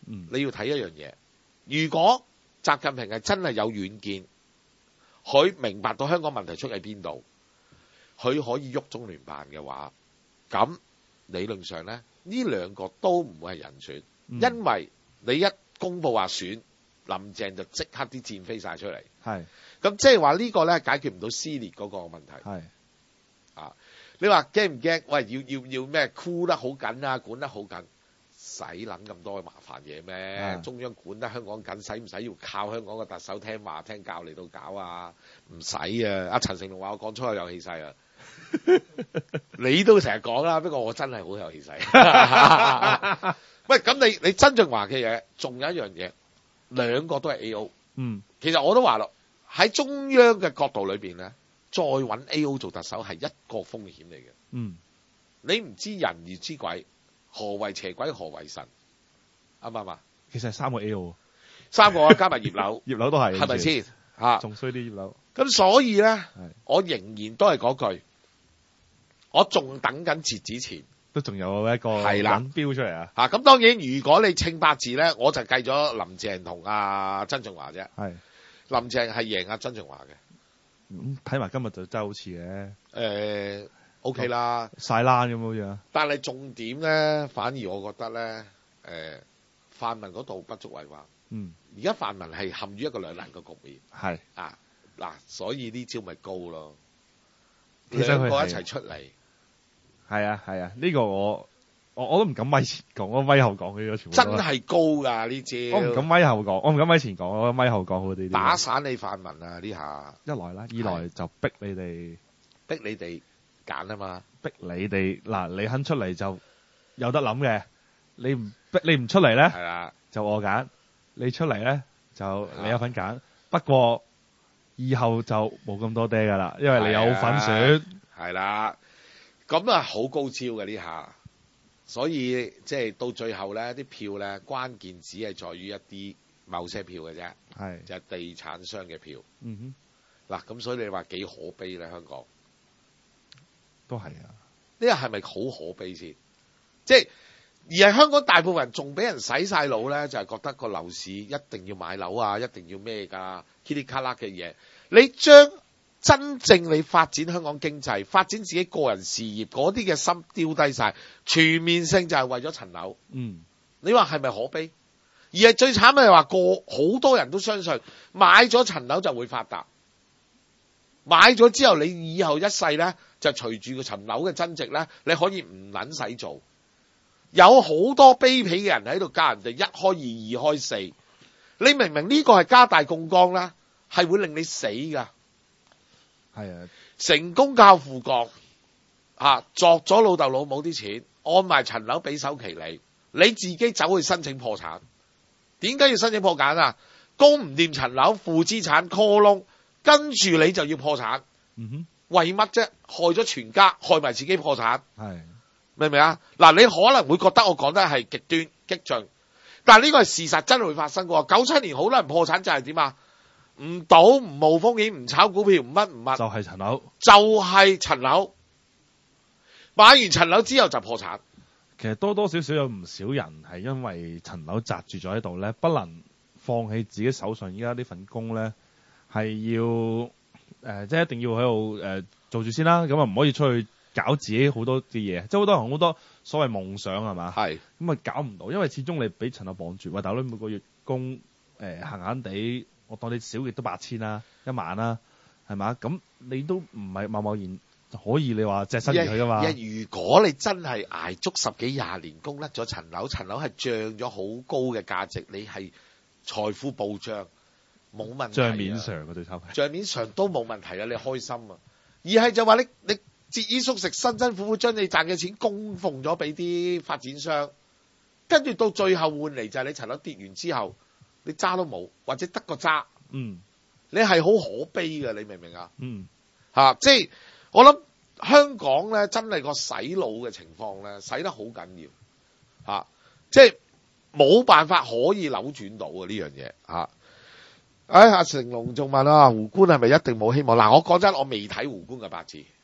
嗯你要睇一樣嘢。如果習近平係真係有遠見，佢明白到香港問題出喺邊度，佢可以喐中聯辦嘅話，咁理論上咧，呢兩個都唔會係人選， 嗯因為你一公佈話選，林鄭就即刻啲箭飛晒出嚟。 係咁即係話呢個咧解決唔到撕裂嗰個問題。 係啊，你話驚唔驚？喂，要要要咩箍得好緊啊，管得好緊，使撚咁多麻煩嘢咩？ 啊中央管得香港緊，使唔使要靠香港嘅特首聽話聽教嚟到搞啊？唔使啊！阿陳成龍話我講粗口有氣勢啊，你都成日講啦，不過我真係好有氣勢。喂，咁你你曾俊華嘅嘢，仲有一樣嘢，兩個都係 A O。 嗯其實我都話咯，喺中央嘅角度裏邊咧，再揾 A O 做特首係一個風險嚟嘅。 嗯你唔知人而知鬼，何為邪鬼？何為神？啱唔啱啊？ 其實係三個 A O， 三個啊，加埋葉劉， 葉劉都係係咪？先嚇？ 仲衰啲葉劉。 咁所以咧係， 我仍然都係嗰句，我仲等緊截止前都仲有一個係啦人標出嚟啊！ 嚇。咁當然，如果你稱八字咧，我就計咗林鄭同阿曾俊華啫。 係林鄭係贏阿曾俊華嘅， 咁睇埋今日就真係好似嘅誒 OK 啦。 晒冷咁好似啊！ 但係重點咧，反而我覺得咧，誒泛民嗰度不足為話。 嗯， 而家泛民係陷於一個兩難嘅局面係啊！嗱，所以呢招咪高咯， 其實佢係兩個一齊出嚟， 係啊係啊，呢個我我我都唔敢咪前講，我咪後講嘅全部都真係高㗎呢招。 我唔敢咪後講，我唔敢咪前講，我咪後講好啲。 打散你泛民啊！呢下一來啦，二來就逼你哋， 逼你哋揀啊嘛。 逼你哋嗱，你肯出嚟就有得諗嘅，你唔逼你唔出嚟咧， 係啦， 就我揀；你出嚟咧，就你有份揀。不過以後就冇咁多爹噶啦，因為你有份選。 係啦，咁啊好高招嘅呢下，所以即係到最後咧，啲票咧關鍵只係在於一啲某些票嘅啫， 係， 就係地產商嘅票。 嗯嗱，咁所以你話幾可悲咧？香港哼，都係啊。 呢個係咪好可悲先？即係而係香港大部分人仲俾人洗晒腦咧，就係覺得個樓市一定要買樓啊，一定要咩㗎，噼里卡啦嘅嘢。你將真正你發展香港經濟、發展自己個人事業嗰啲嘅心丟低晒，全面性就係為咗層樓。 嗯， 你話係咪可悲？而係最慘嘅係話，個好多人都相信買咗層樓就會發達，買咗之後你以後一世咧就隨住個層樓嘅增值咧，你可以唔撚使做。有好多卑鄙嘅人喺度教人哋一開二，二開四，你明明呢個係加大槓桿啦，係會令你死噶。 係啊， 成功靠父幹，啊，作咗老豆老母啲錢，按埋層樓俾首期你，你自己走去申請破產。點解要申請破產啊？供唔掂層樓，負資產 call 窿，跟住你就要破產。 嗯為乜啫？害咗全家，害埋自己破產。 哼，係， 明唔明啊？嗱，你可能會覺得我講得係極端激進，但係呢個係事實，真係會發生嘅。九七年好多人破產就係點啊？唔賭唔冒風險，唔炒股票，唔乜唔乜， 就係層樓。 就係層樓。買完層樓之後就破產。 其實多多少少有唔少人係因為層樓擲住咗喺度咧，不能放棄自己手上依家呢份工咧，係要誒、呃，即係一定要喺度誒做住先啦。咁啊唔可以出去搞自己好多嘅嘢，即係好多人好多所謂夢想係嘛， 係咁啊搞唔到，因為始終你俾層樓綁住。喂，大佬每個月供誒閒閒地，我當你少極都八千啦，一萬啦，係嘛？咁你都唔係貿貿然可以你話隻身而去噶嘛？ 如果你真係捱足十幾廿年供甩咗層樓，層樓係漲咗好高嘅價值，你係財富暴漲，冇問題、啊。帳面上嘅最慘係帳面上都冇問題啊！你開心啊！而係就話你你節衣縮食，辛辛苦苦將你賺嘅錢供奉咗俾啲發展商，跟住到最後換嚟就係你層樓跌完之後，你渣都冇，或者得個渣。 嗯， 你係好可悲嘅，你明唔明啊？ 嗯， 嚇、啊，即係我諗香港咧，真係個洗腦嘅情況咧，洗得好緊要嚇、啊，即係冇辦法可以扭轉到嘅呢樣嘢嚇。哎，阿成龍仲問啊，胡官係咪一定冇希望？嗱，我講真，我未睇胡官嘅八字，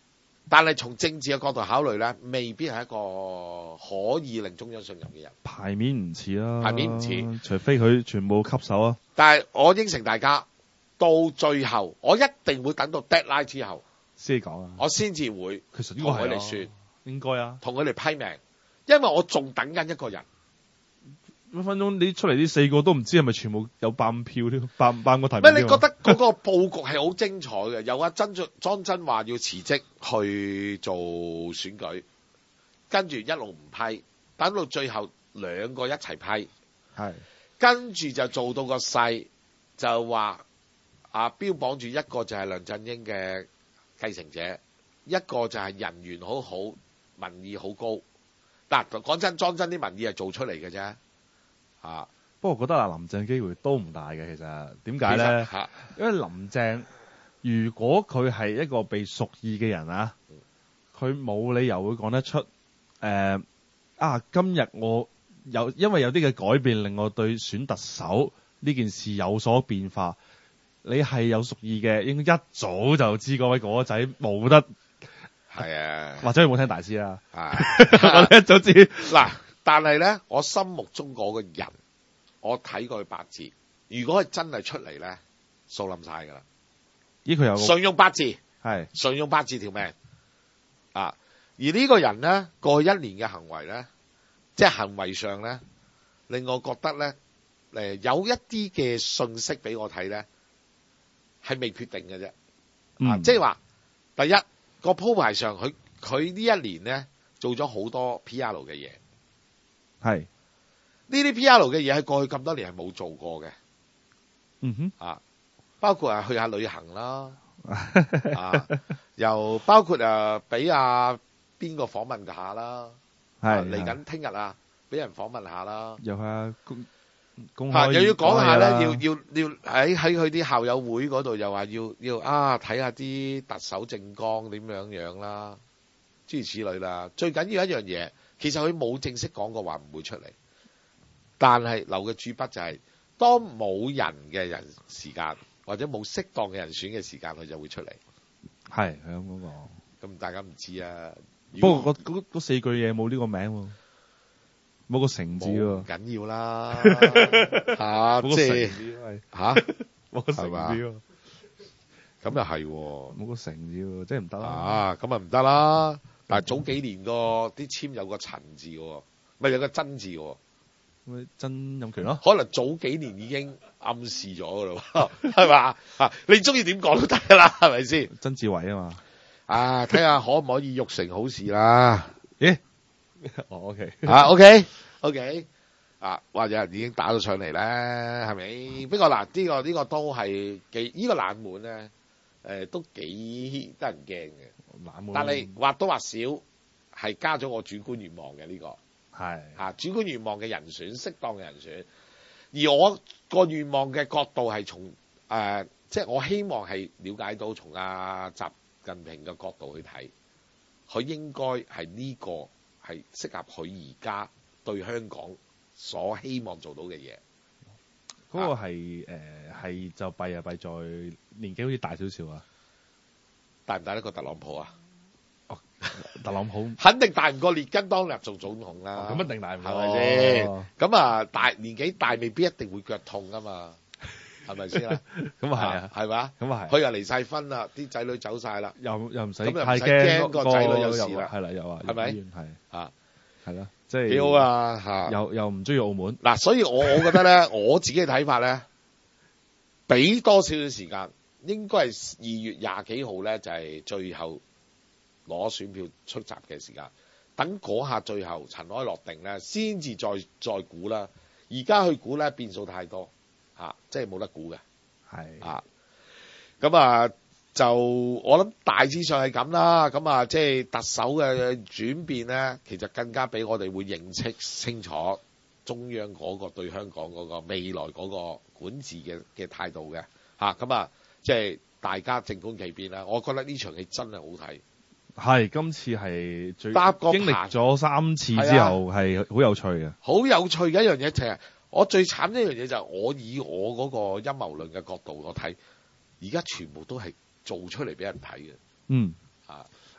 但係從政治嘅角度考慮咧，未必係一個可以令中央信任嘅人。 牌面唔似啦， 牌面唔似， 除非佢全部吸手啊。 但係我應承大家，到最後我一定會等到 deadline 之後先講啊。 我先至會其實呢同個係啊佢哋算， 應該啊。 同佢哋批命，因為我仲等緊一個人。 分分鐘你出嚟呢四個都唔知係咪全部有百五票添，百百個提名。 咩？你覺得嗰個佈局係好精彩嘅？有阿曾俊莊真話要辭職去做選舉，跟住一路唔批，等到最後兩個一齊批， 係跟住就做到個勢，就話啊標榜住一個就係梁振英嘅繼承者，一個就係人緣好好，民意好高。嗱，講真，莊真啲民意係做出嚟嘅啫。啊！ 不過我覺得啊，林鄭機會都唔大嘅，其實點解咧？因為林鄭如果佢係一個被屬意嘅人啊，佢冇理由會講得出誒、呃、啊！今日我有因為有啲嘅改變，令我對選特首呢件事有所變化。你係有屬意嘅，應該一早就知嗰位果仔冇得係啊， 或者佢冇聽大師啦。 啊， 我一早知嗱。但係咧，我心目中嗰個人，我睇過佢八字，如果佢真係出嚟咧，數冧晒噶啦。 咦？佢有純用八字， 係純用八字條命啊！而呢個人咧，過去一年嘅行為咧，即係行為上咧，令我覺得咧，誒有一啲嘅信息俾我睇咧，係未決定嘅啫。啊， 嗯、 即係話，第一個鋪排上，佢佢呢一年咧做咗好多 P R 嘅嘢。 係呢啲 P R 嘅嘢喺過去咁多年係冇做過嘅， 嗯哼啊，包括啊去下旅行啦，啊，又包括啊俾啊邊個訪問下啦， 係嚟緊聽日啊俾人訪問下啦， 又係公公嚇、啊、又要講下咧， 講要要要喺喺佢啲校友會嗰度又話要要啊睇下啲特首政綱點樣樣啦，諸如此類啦。最緊要一樣嘢。其實佢冇正式講過話唔會出嚟，但係留嘅主筆就係、是、當冇人嘅人時間或者冇適當嘅人選嘅時間，佢就會出嚟。 係係咁講。 咁大家唔知啊。 不過嗰嗰四句嘢冇呢個名喎，冇個成字喎。 唔緊要啦，嚇即係嚇冇個成字喎。 咁又係喎， 冇個成字喎，即係唔得啦。 啊，咁啊唔得啦。但係早幾年個啲簽有個陳字嘅，咪有個真字嘅， 咁曾蔭權咯。 可能早幾年已經暗示咗嘅咯，係嘛？啊，你中意點講都得㗎啦，係咪先？ 曾志偉啊嘛。 啊，睇下可唔可以育成好事啦？ 咦？哦 ，OK。 啊，OK，OK。啊，或者已經打到上嚟咧，係咪？不過嗱，呢個呢個都係幾呢個冷門咧，誒都幾得人驚嘅。但係或多或少係加咗我主觀願望嘅呢個，係嚇主觀願望嘅人選，適當嘅人選。而我個願望嘅角度係從誒，即係我希望係了解到從阿習近平嘅角度去睇，佢應該係呢個係適合佢而家對香港所希望做到嘅嘢。 嗰個係誒係就弊啊弊在年紀好似大少少啊。 大唔大得過特朗普啊？ 哦，特朗普肯定大唔過列根當日做總統啦。 咁、哦、一定大唔過， 係咪先？咁啊，大年紀大未必一定會腳痛噶嘛，係咪先啊？ 咁啊係啊， 係嘛？ 咁啊係。 佢又離晒婚啦，啲仔女走晒啦， 又又唔使咁太驚個仔女有事啦， 係啦，又話係咪？ 係啊， 係咯，即係幾好啊嚇！ 又又唔中意澳門嗱，所以我我覺得咧，我自己嘅睇法咧，俾多少少時間。應該係二月廿幾號咧，就係、是、最後攞選票出閘嘅時間。等嗰下最後塵埃落定咧，先至再再估啦。而家去估咧，變數太多嚇、啊，即係冇得估嘅。係啊，咁啊就我諗大致上係咁啦。咁啊，即係特首嘅轉變咧，其實更加俾我哋會認識清楚中央嗰個對香港嗰個未來嗰個管治嘅嘅態度嘅嚇。咁啊。即係大家靜觀其變啦，我覺得呢場戲真係好睇。係今次係最搭個經歷咗三次之後係好有趣嘅。 好有趣嘅一樣嘢就係，我最慘一樣嘢就係我以我嗰個陰謀論嘅角度我睇，而家全部都係做出嚟俾人睇嘅。 嗯， 啊，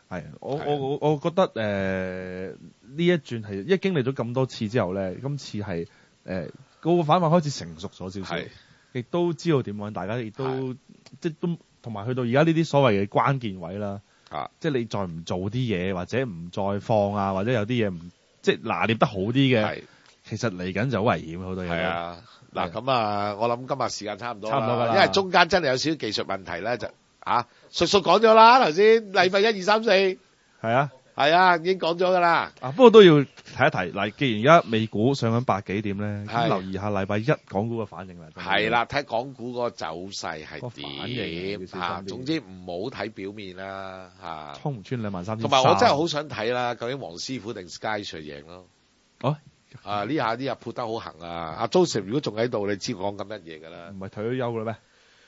係，我係啊我我我覺得誒呢、一轉係一經歷咗咁多次之後咧，今次係誒個反派開始成熟咗少少係， 亦都知道點樣，大家亦都係即係都同埋去到而家呢啲所謂嘅關鍵位啦， 啊即係你再唔做啲嘢，或者唔再放啊，或者有啲嘢唔即係拿捏得好啲嘅， 係其實嚟緊就好危險好多嘢。 係啊，嗱係咁啊，我諗今日時間差唔多差唔多㗎啦因為中間真係有少少技術問題咧，就啊，叔叔講咗啦，頭先禮拜一二三四係係啊。 啊，已經講咗㗎啦。 啊，不過都要提一提嗱，既然而家美股上緊百幾點咧，咁係留意下禮拜一港股嘅反應啦。真係啦，睇港股個走勢係個反應點要小心嚇， 啲總之唔好睇表面啦嚇。 衝唔穿兩萬三千同埋我真係好想睇啦，究竟黃師傅定 Sky Sir 贏咯？ 哦， 啊呢下呢下潑得好行啊！阿 Joseph 如果仲喺度，你知我講緊乜嘢㗎啦？ 唔係退咗休嘅咩？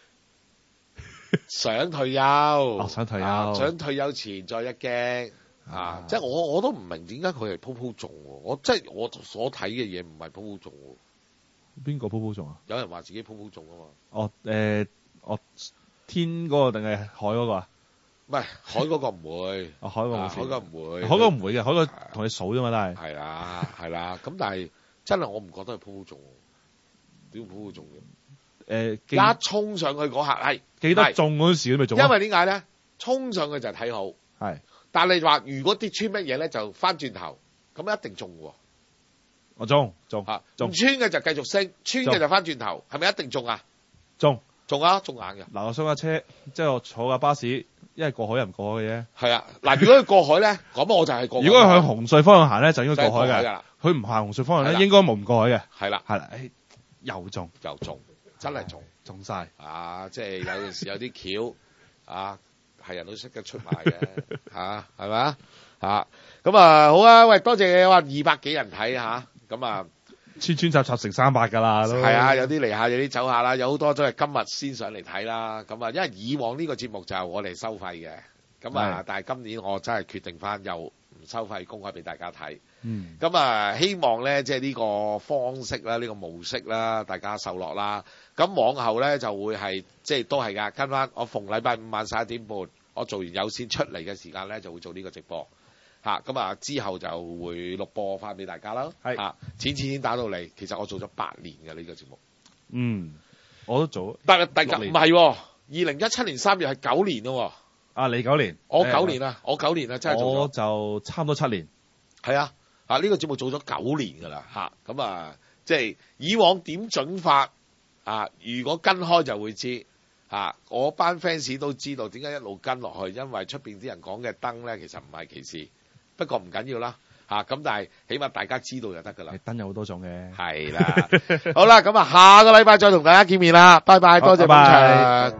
想退休， 哦想退休啊想退休前再一擊啊啊！ 即係我我都唔明點解佢係鋪鋪中喎，我即係我所睇嘅嘢唔係鋪鋪中喎， 邊個鋪鋪中啊？ 有人話自己鋪鋪中啊嘛， 哦誒，哦天嗰個定係海嗰個啊？ 唔係海嗰個唔會， 哦海嗰個冇事啊海嗰個唔會， 海嗰個唔會嘅，海嗰個同你數啫嘛，都係。 係啦係啦，咁但係真係我唔覺得係鋪鋪中喎，點鋪鋪中嘅？ 誒記一衝上去嗰刻係， 記得係中嗰陣時都未中啊。 因為點解咧？衝上去就係睇好。 係但係話如果跌穿乜嘢咧，就翻轉頭，咁一定中喎我中中嚇，唔中穿嘅就繼續升，穿嘅就翻轉頭，係咪一定中啊？ 中中啊，中硬嘅。 嗱，我上架車，即係我坐架巴士，一係過海又唔過海嘅啫。 係啊，嗱，如果佢過海咧，咁我就係過海。 如果佢向紅隧方向行咧，就應該過海嘅。 就係過海㗎啦， 佢唔行紅隧方向係啦咧，應該冇唔過海嘅。 係啦， 係啦，誒又中， 又中，真係中中晒。 啊！即係有陣時有啲橋啊，係人都識得出賣嘅嚇，係咪啊？嚇咁啊，好啊！喂，多謝你話二百幾人睇嚇，咁啊。 穿穿插插成三百㗎啦，都係啊，有啲嚟下，有啲走下啦，有好多都係今日先上嚟睇啦。咁啊，因為以往呢個節目就係我哋收費嘅，咁啊係， 但係今年我真係決定翻又唔收費公開俾大家睇。 嗯咁啊，希望咧即係呢個方式啦，呢個模式啦，大家受落啦。咁往後咧就會係即係都係㗎，跟翻我逢禮拜五晚十一點半，我做完有線出嚟嘅時間咧就會做呢個直播。嚇咁啊！之後就會錄播翻俾大家啦。 係嚇，錢錢錢打到嚟，其實我做咗八年嘅呢個節目。 嗯，我都做。 但係第六年九唔係喎，二零一七年三月係九年咯喎。 啊，你九年， 我九年啊，我九年啊，真係做我咗。 就差唔多七年。 係啊，啊呢個節目做咗九年㗎啦嚇。咁啊，即係以往點準法啊？如果跟開就會知嚇。我班 fans 都知道點解一路跟落去，因為出邊啲人講嘅燈咧，其實唔係歧視。不過唔緊要啦，嚇咁，但係起碼大家知道就得㗎啦。 燈有好多種嘅。 係啦，好啦，咁啊，下個禮拜再同大家見面啦，拜拜，多謝捧場。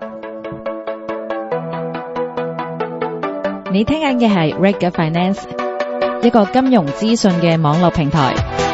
你聽緊嘅係 Reg Finance，一個金融資訊嘅網絡平台。